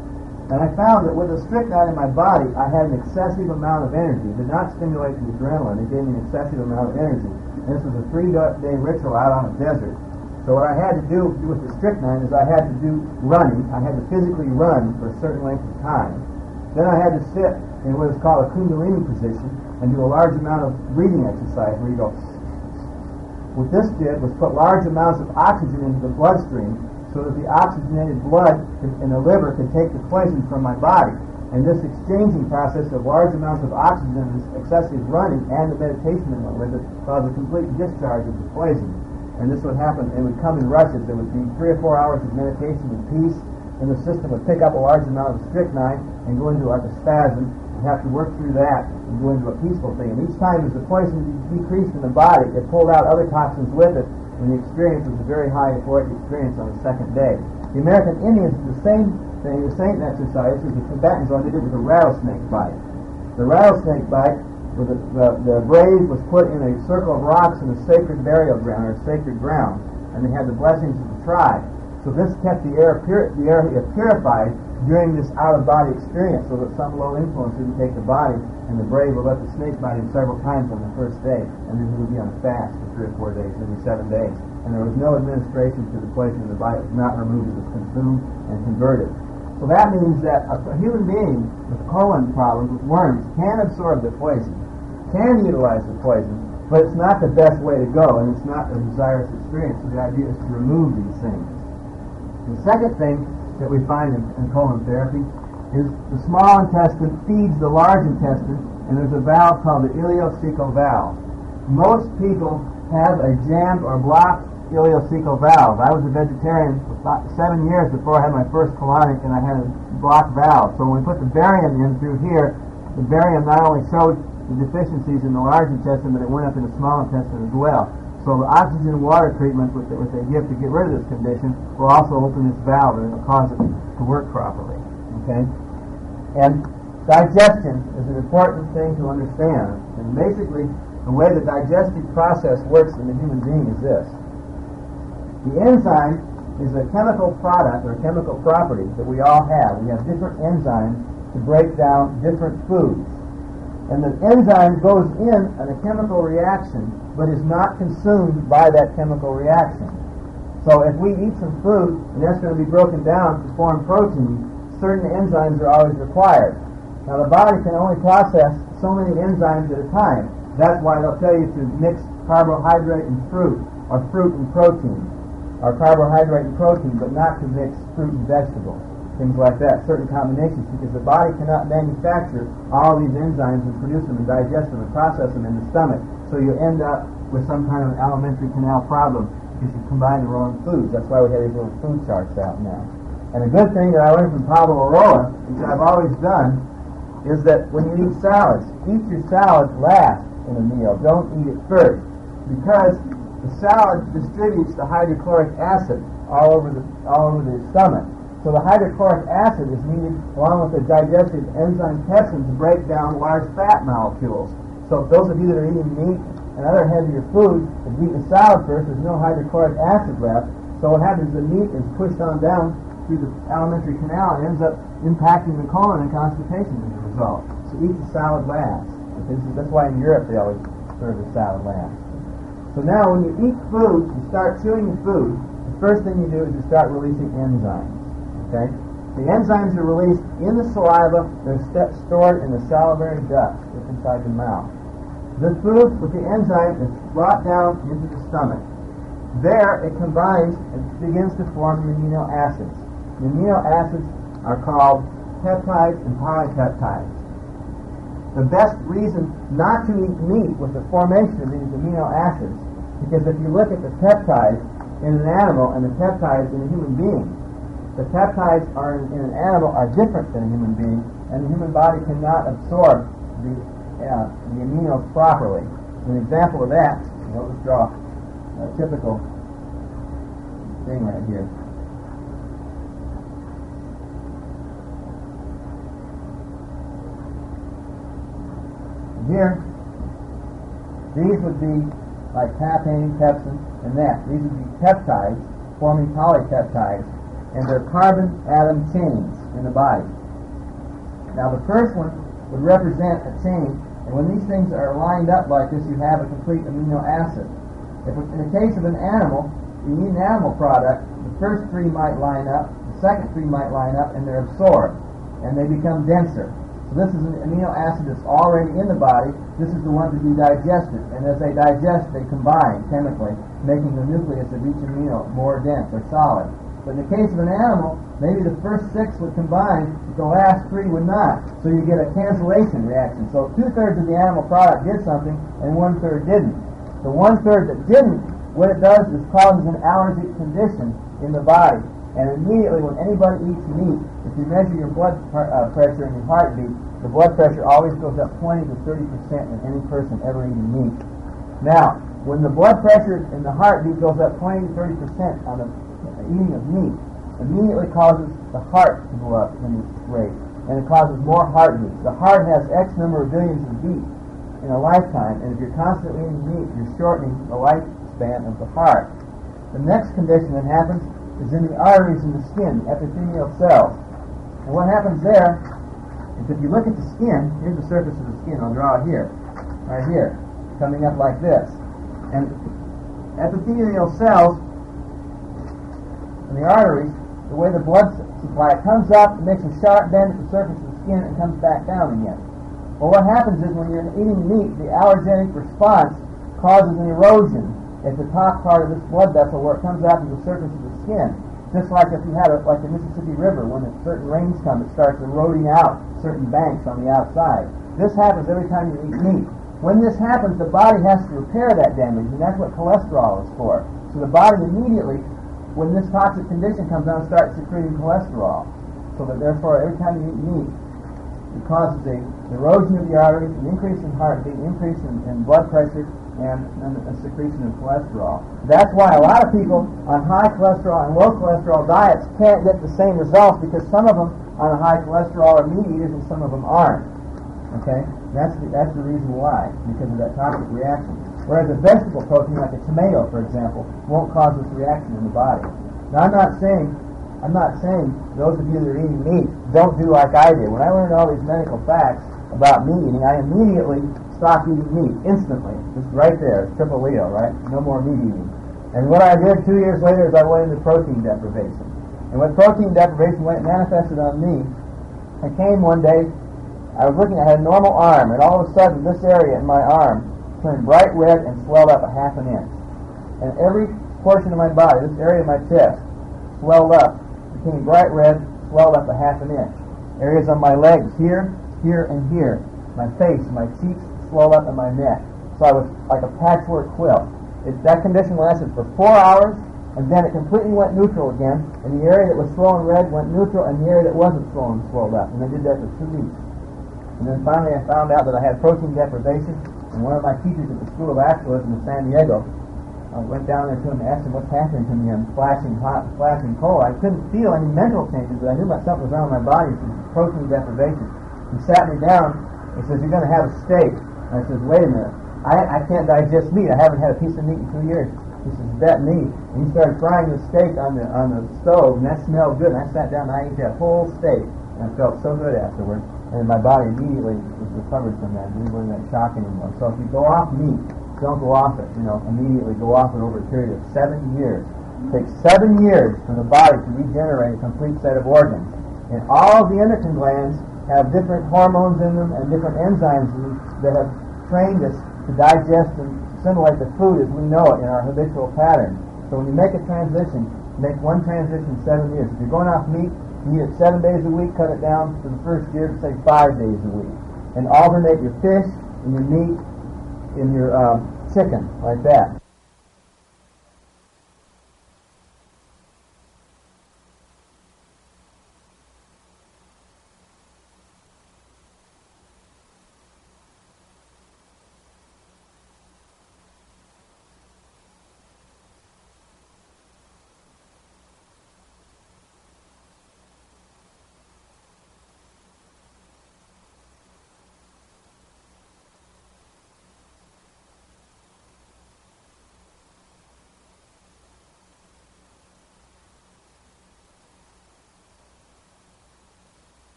And I found that with the strychnine in my body, I had an excessive amount of energy. It did not stimulate the adrenaline. It gave me an excessive amount of energy. And this was a 3-day ritual out on a desert. So what I had to do with the strychnine is I had to do running. I had to physically run for a certain length of time. Then I had to sit in what is called a kundalini position and do a large amount of breathing exercise where you go. What this did was put large amounts of oxygen into the bloodstream so that the oxygenated blood in the liver could take the poison from my body. And this exchanging process of large amounts of oxygen, this excessive running, and the meditation that went with it caused a complete discharge of the poison. And this would happen, it would come in rushes. There would be 3 or 4 hours of meditation with peace, and the system would pick up a large amount of strychnine and go into like a spasm. You have to work through that and go into a peaceful thing. And each time as the poison decreased in the body, it pulled out other toxins with it, and the experience was a very high euphoric experience on the second day. The American Indians did the same thing, the same exercise as the Tibetans only did with a rattlesnake bite. The rattlesnake bite, the brave was put in a circle of rocks in a sacred burial ground or sacred ground, and they had the blessings of the tribe. So this kept the air purified during this out-of-body experience, so that some low influence didn't take the body, and the brave would let the snake bite him several times on the first day, and then he would be on a fast for 3 or 4 days, maybe 7 days. And there was no administration to the poison in the body. It was not removed, it was consumed and converted. So that means that a human being with colon problems, with worms, can absorb the poison, can utilize the poison, but it's not the best way to go, and it's not a desirous experience. So the idea is to remove these things. The second thing that we find in colon therapy is the small intestine feeds the large intestine, and there's a valve called the ileocecal valve. Most people have a jammed or blocked ileocecal valve. I was a vegetarian for about 7 years before I had my first colonic, and I had a blocked valve. So when we put the barium in through here, the barium not only showed the deficiencies in the large intestine, but it went up in the small intestine as well. So the oxygen water treatment which they give to get rid of this condition will also open this valve and it will cause it to work properly. Okay? And digestion is an important thing to understand. And basically, the way the digestive process works in the human being is this. The enzyme is a chemical product or chemical property that we all have. We have different enzymes to break down different foods. And the enzyme goes in a chemical reaction, but is not consumed by that chemical reaction. So if we eat some food, and that's going to be broken down to form protein, certain enzymes are always required. Now the body can only process so many enzymes at a time. That's why they'll tell you to mix carbohydrate and fruit, or fruit and protein, or carbohydrate and protein, but not to mix fruit and vegetables. Things like that, certain combinations, because the body cannot manufacture all these enzymes and produce them and digest them and process them in the stomach. So you end up with some kind of alimentary canal problem because you combine the wrong foods. That's why we have these little food charts out now. And a good thing that I learned from Pablo Aroa, which I've always done, is that when you eat salads, eat your salad last in a meal. Don't eat it first, because the salad distributes the hydrochloric acid all over the stomach. So the hydrochloric acid is needed along with the digestive enzyme pepsin to break down large fat molecules. So those of you that are eating meat and other heavier foods, if you eat the salad first, there's no hydrochloric acid left. So what happens is the meat is pushed on down through the alimentary canal and ends up impacting the colon and constipation as a result. So eat the salad last. That's why in Europe they always serve the salad last. So now when you eat food, you start chewing the food, the first thing you do is you start releasing enzymes. Okay? The enzymes are released in the saliva. They're stored in the salivary duct that's inside the mouth. The food with the enzyme is brought down into the stomach. There it combines and begins to form the amino acids. The amino acids are called peptides and polypeptides. The best reason not to eat meat was the formation of these amino acids, because if you look at the peptides in an animal and the peptides in a human being, the peptides in an animal are different than a human being, and the human body cannot absorb the aminos properly. An example of that, let's draw a typical thing right here. Here, these would be like papain, pepsin, and that. These would be peptides forming polypeptides, and they're carbon atom chains in the body. Now the first one would represent a chain, and when these things are lined up like this, you have a complete amino acid. If in the case of an animal, you need an animal product, the first three might line up, the second three might line up, and they're absorbed, and they become denser. So this is an amino acid that's already in the body. This is the one to be digested, and as they digest, they combine chemically, making the nucleus of each amino more dense or solid. But in the case of an animal, maybe the first six would combine, but the last three would not. So you get a cancellation reaction. So 2/3 of the animal product did something, and 1/3 didn't. The 1/3 that didn't, what it does is causes an allergic condition in the body. And immediately when anybody eats meat, if you measure your blood pressure and your heartbeat, the blood pressure always goes up 20 to 30% in any person ever eating meat. Now, when the blood pressure and the heartbeat goes up 20 to 30% on the eating of meat, immediately causes the heart to go up in its rate, and it causes more heartbeats. The heart has X number of billions of beats in a lifetime, and if you're constantly eating meat, you're shortening the lifespan of the heart. The next condition that happens is in the arteries in the skin, epithelial cells. And what happens there is if you look at the skin, here's the surface of the skin, I'll draw it here, right here, coming up like this. And epithelial cells in the arteries, the way the blood supply comes up, it makes a sharp bend at the surface of the skin and comes back down again. Well, what happens is when you're eating meat, the allergenic response causes an erosion at the top part of this blood vessel where it comes out to the surface of the skin. Just like if you had like the Mississippi River, when certain rains come, it starts eroding out certain banks on the outside. This happens every time you eat meat. When this happens, the body has to repair that damage, and that's what cholesterol is for. So the body immediately, when this toxic condition comes on, starts secreting cholesterol. So that therefore, every time you eat meat, it causes an erosion of the arteries, an increase in heartbeat, an increase in blood pressure, and a secretion of cholesterol. That's why a lot of people on high cholesterol and low cholesterol diets can't get the same results, because some of them on a high cholesterol are meat eaters and some of them aren't. Okay? That's the reason why, because of that toxic reaction. Whereas a vegetable protein, like a tomato, for example, won't cause this reaction in the body. Now, I'm not saying those of you that are eating meat don't do like I did. When I learned all these medical facts about meat eating, I immediately stopped eating meat instantly. Just right there, triple Leo, right? No more meat eating. And what I did 2 years later is I went into protein deprivation. And when protein deprivation manifested on me, I came one day, I was looking, I had a normal arm, and all of a sudden this area in my arm turned bright red and swelled up a half an inch. And every portion of my body, this area of my chest, swelled up, became bright red, swelled up a half an inch. Areas on my legs, here, here, and here. My face, my cheeks swelled up, and my neck. So I was like a patchwork quilt. That condition lasted for 4 hours, and then it completely went neutral again, and the area that was swollen red went neutral, and the area that wasn't swollen swelled up. And I did that for 2 weeks. And then finally I found out that I had protein deprivation, and one of my teachers at the School of Actualism in San Diego, I went down there to him and asked him what's happening to me. I'm flashing hot, flashing cold. I couldn't feel any mental changes, but I knew something was wrong with my body from protein deprivation. He sat me down. He says, "You're going to have a steak." And I says, "Wait a minute. I can't digest meat. I haven't had a piece of meat in 2 years." He says, "Bet me." And he started frying the steak on the stove, and that smelled good. And I sat down and I ate that whole steak, and I felt so good afterward. And my body immediately was recovered from that. It wasn't that shock anymore. So if you go off meat, don't go off it, immediately go off it over a period of 7 years. It takes 7 years for the body to regenerate a complete set of organs. And all of the endocrine glands have different hormones in them and different enzymes in them that have trained us to digest and assimilate the food as we know it in our habitual pattern. So when you make a transition, make one transition 7 years. If you're going off meat, you eat it 7 days a week, cut it down for the first year to say 5 days a week. And alternate your fish and your meat in your chicken, like that.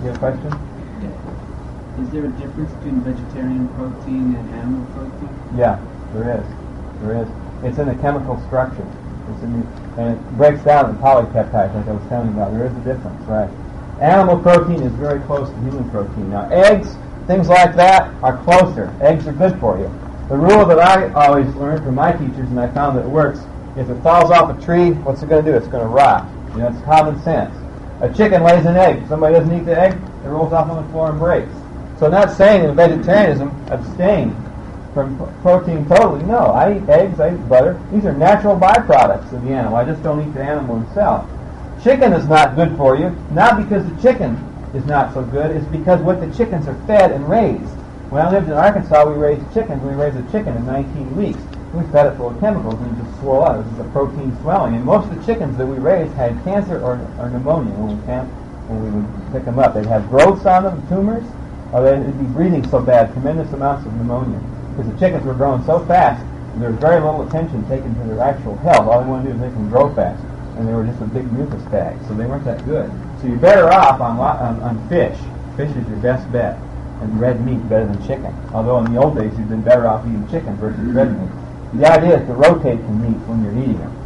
You have a question? Is there a difference between vegetarian protein and animal protein? Yeah, there is. There is. It's in the chemical structure. And it breaks down in polypeptides, like I was telling you about. There is a difference, right? Animal protein is very close to human protein. Now, eggs, things like that, are closer. Eggs are good for you. The rule that I always learned from my teachers, and I found that it works, if it falls off a tree, what's it going to do? It's going to rot. You know, it's common sense. A chicken lays an egg. If somebody doesn't eat the egg, it rolls off on the floor and breaks. So I'm not saying in vegetarianism, abstain from protein totally. No, I eat eggs, I eat butter. These are natural byproducts of the animal. I just don't eat the animal himself. Chicken is not good for you, not because the chicken is not so good, it's because what the chickens are fed and raised. When I lived in Arkansas, we raised chickens. We raised a chicken in 19 weeks. We fed it full of chemicals and it just swelled out. This is a protein swelling. And most of the chickens that we raised had cancer or pneumonia when we would pick them up. They'd have growths on them, tumors, or they'd be breathing so bad, tremendous amounts of pneumonia. Because the chickens were growing so fast, there was very little attention taken to their actual health. All they wanted to do was make them grow fast. And they were just a big mucus bag, so they weren't that good. So you're better off on fish. Fish is your best bet. And red meat better than chicken. Although in the old days you'd been better off eating chicken versus red meat. The idea is to rotate the meat when you're eating them.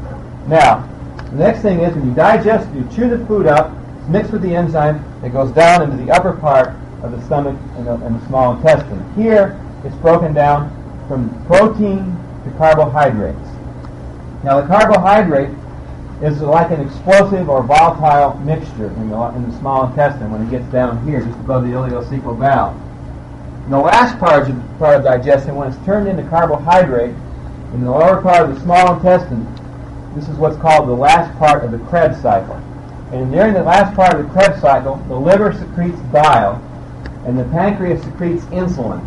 Now, the next thing is when you digest, you chew the food up, it's mixed with the enzyme, it goes down into the upper part of the stomach and the small intestine. Here, it's broken down from protein to carbohydrates. Now, the carbohydrate is like an explosive or volatile mixture in the small intestine when it gets down here, just above the ileocecal valve. And the last part of digestion, when it's turned into carbohydrate, in the lower part of the small intestine, this is what's called the last part of the Krebs cycle. And during the last part of the Krebs cycle, the liver secretes bile, and the pancreas secretes insulin.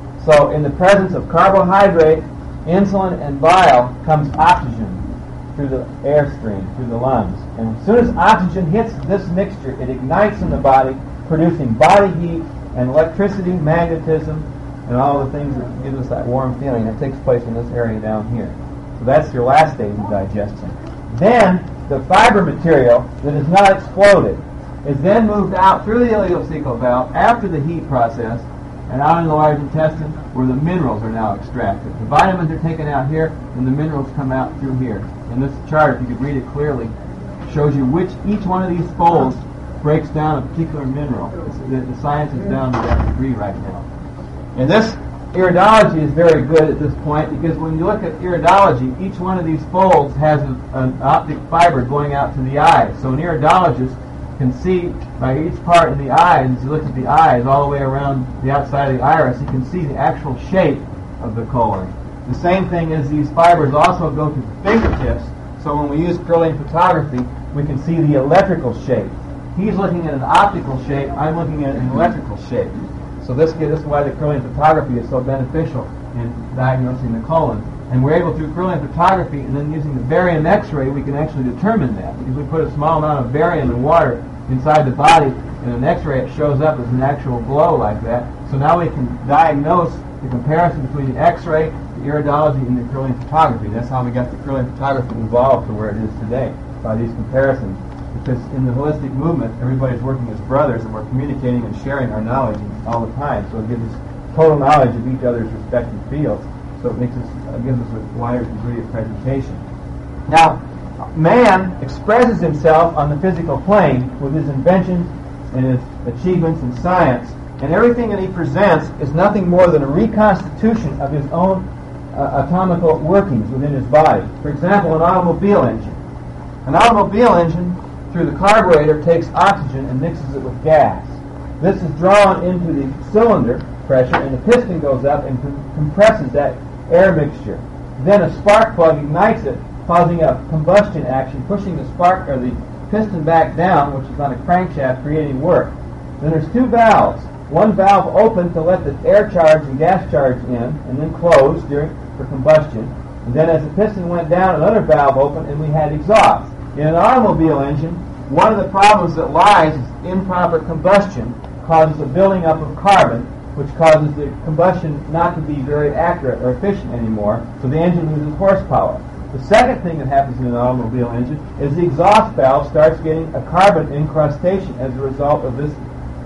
So in the presence of carbohydrate, insulin, and bile comes oxygen through the airstream, through the lungs. And as soon as oxygen hits this mixture, it ignites in the body, producing body heat and electricity, magnetism, and all the things that give us that warm feeling that takes place in this area down here. So that's your last stage of digestion. Then the fiber material that is not exploded is then moved out through the ileocecal valve after the heat process and out in the large intestine where the minerals are now extracted. The vitamins are taken out here and the minerals come out through here. And this chart, if you could read it clearly, shows you which each one of these folds breaks down a particular mineral. The science is down to that degree right now. And this iridology is very good at this point because when you look at iridology, each one of these folds has an optic fiber going out to the eye. So an iridologist can see by each part in the eye, and as you look at the eyes all the way around the outside of the iris, you can see the actual shape of the colon. The same thing is these fibers also go to the fingertips, so when we use Kirlian photography, we can see the electrical shape. He's looking at an optical shape, I'm looking at an electrical shape. So this is why the Kirlian photography is so beneficial in diagnosing the colon. And we're able, through Kirlian photography and then using the barium X-ray, we can actually determine that. Because we put a small amount of barium in water inside the body, and an X-ray, it shows up as an actual glow like that. So now we can diagnose the comparison between the X-ray, the iridology, and the Kirlian photography. That's how we got the Kirlian photography involved to where it is today, by these comparisons. Because in the holistic movement, everybody's working as brothers, and we're communicating and sharing our knowledge all the time. So it gives us total knowledge of each other's respective fields. So it gives us a wider degree of presentation. Now, man expresses himself on the physical plane with his inventions and his achievements in science, and everything that he presents is nothing more than a reconstitution of his own atomical workings within his body. For example, an automobile engine. An automobile engine, through the carburetor, takes oxygen and mixes it with gas. This is drawn into the cylinder pressure, and the piston goes up and compresses that air mixture. Then a spark plug ignites it, causing a combustion action, pushing the spark or the piston back down, which is on a crankshaft, creating work. Then there's two valves. One valve open to let the air charge and gas charge in, and then closed for combustion. And then as the piston went down, another valve opened, and we had exhaust. In an automobile engine, one of the problems that lies is improper combustion causes a building up of carbon, which causes the combustion not to be very accurate or efficient anymore, so the engine loses horsepower. The second thing that happens in an automobile engine is the exhaust valve starts getting a carbon incrustation as a result of this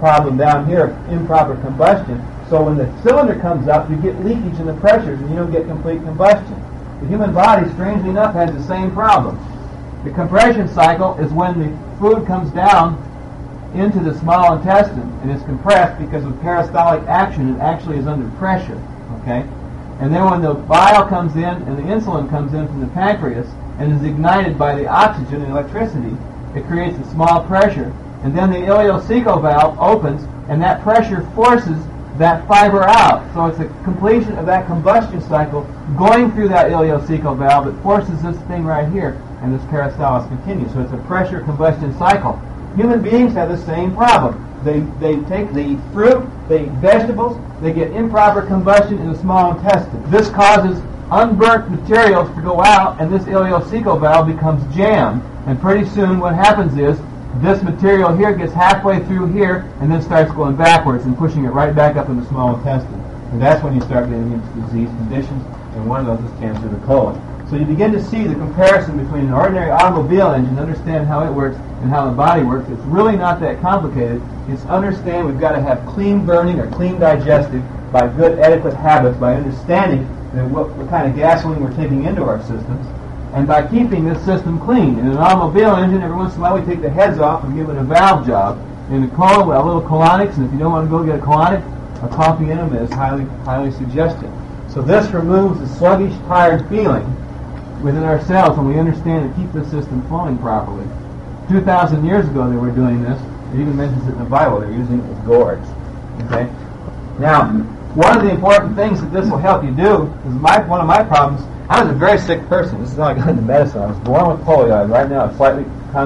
problem down here of improper combustion. So when the cylinder comes up, you get leakage in the pressures and you don't get complete combustion. The human body, strangely enough, has the same problem. The compression cycle is when the food comes down into the small intestine and is compressed because of peristaltic action. It actually is under pressure. Okay? And then when the bile comes in and the insulin comes in from the pancreas and is ignited by the oxygen and electricity, it creates a small pressure. And then the ileocecal valve opens and that pressure forces that fiber out. So it's a completion of that combustion cycle going through that ileocecal valve that forces this thing right here, and this peristalsis continues. So it's a pressure combustion cycle. Human beings have the same problem. They take the fruit, they eat vegetables, they get improper combustion in the small intestine. This causes unburnt materials to go out, and this ileocecal valve becomes jammed. And pretty soon what happens is this material here gets halfway through here and then starts going backwards and pushing it right back up in the small intestine. And that's when you start getting into disease conditions, and one of those is cancer of the colon. So you begin to see the comparison between an ordinary automobile engine, understand how it works and how the body works. It's really not that complicated. It's understand we've got to have clean burning or clean digestive by good adequate habits, by understanding that what kind of gasoline we're taking into our systems, and by keeping this system clean. In an automobile engine, every once in a while we take the heads off and give it a valve job. In the colon, we have little colonics, and if you don't want to go get a colonic, a coffee enema is highly suggested. So this removes the sluggish, tired feeling within ourselves when we understand and keep the system flowing properly. 2,000 years ago they were doing this. It even mentions it in the Bible. They're using it with gourds. Okay? Now, one of the important things that this will help you do is one of my problems. I was a very sick person. This is how I got into medicine. I was born with polio. Right now, a slightly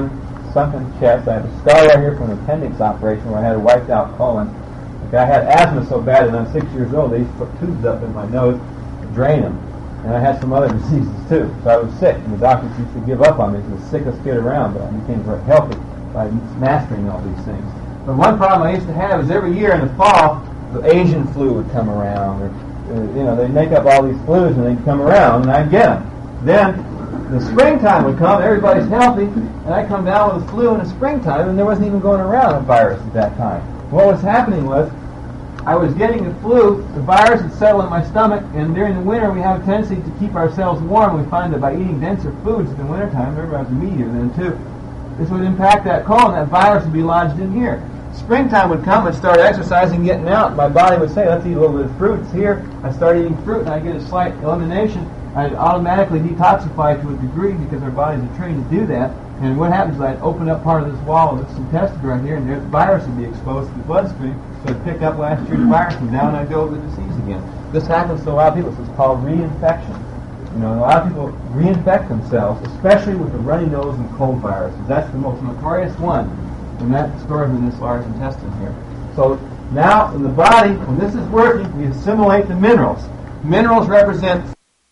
sunken chest. I have a scar right here from an appendix operation where I had a wiped out colon. Okay, I had asthma so bad that when I was 6 years old, they used to put tubes up in my nose to drain them. And I had some other diseases too. So I was sick, and the doctors used to give up on me. I was the sickest kid around, but I became very healthy by mastering all these things. But one problem I used to have is every year in the fall, the Asian flu would come around, or they'd make up all these flus and they'd come around, and I'd get them. Then the springtime would come, everybody's healthy, and I'd come down with the flu in the springtime, and there wasn't even going around a virus at that time. What was happening was, I was getting the flu, the virus would settle in my stomach, and during the winter we have a tendency to keep ourselves warm. We find that by eating denser foods in the wintertime, everybody's a meat eater then too, this would impact that colon, that virus would be lodged in here. Springtime would come, I'd start exercising, getting out, my body would say, let's eat a little bit of fruit. It's here. I start eating fruit, and I get a slight elimination. I'd automatically detoxify to a degree because our bodies are trained to do that. And what happens is I'd open up part of this wall of this intestine right here, and the virus would be exposed to the bloodstream, so it'd pick up last year's virus, and down I'd go with the disease again. This happens to a lot of people. It's called reinfection. A lot of people reinfect themselves, especially with the runny nose and cold viruses. That's the most notorious one, and that stores in this large intestine here. So now in the body, when this is working, we assimilate the minerals. Minerals represent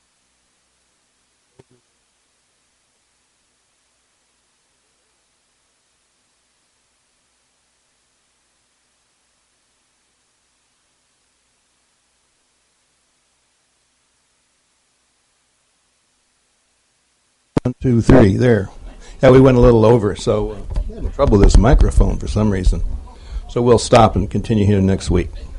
One, two, three, there. Yeah, we went a little over, so I'm having trouble with this microphone for some reason. So we'll stop and continue here next week.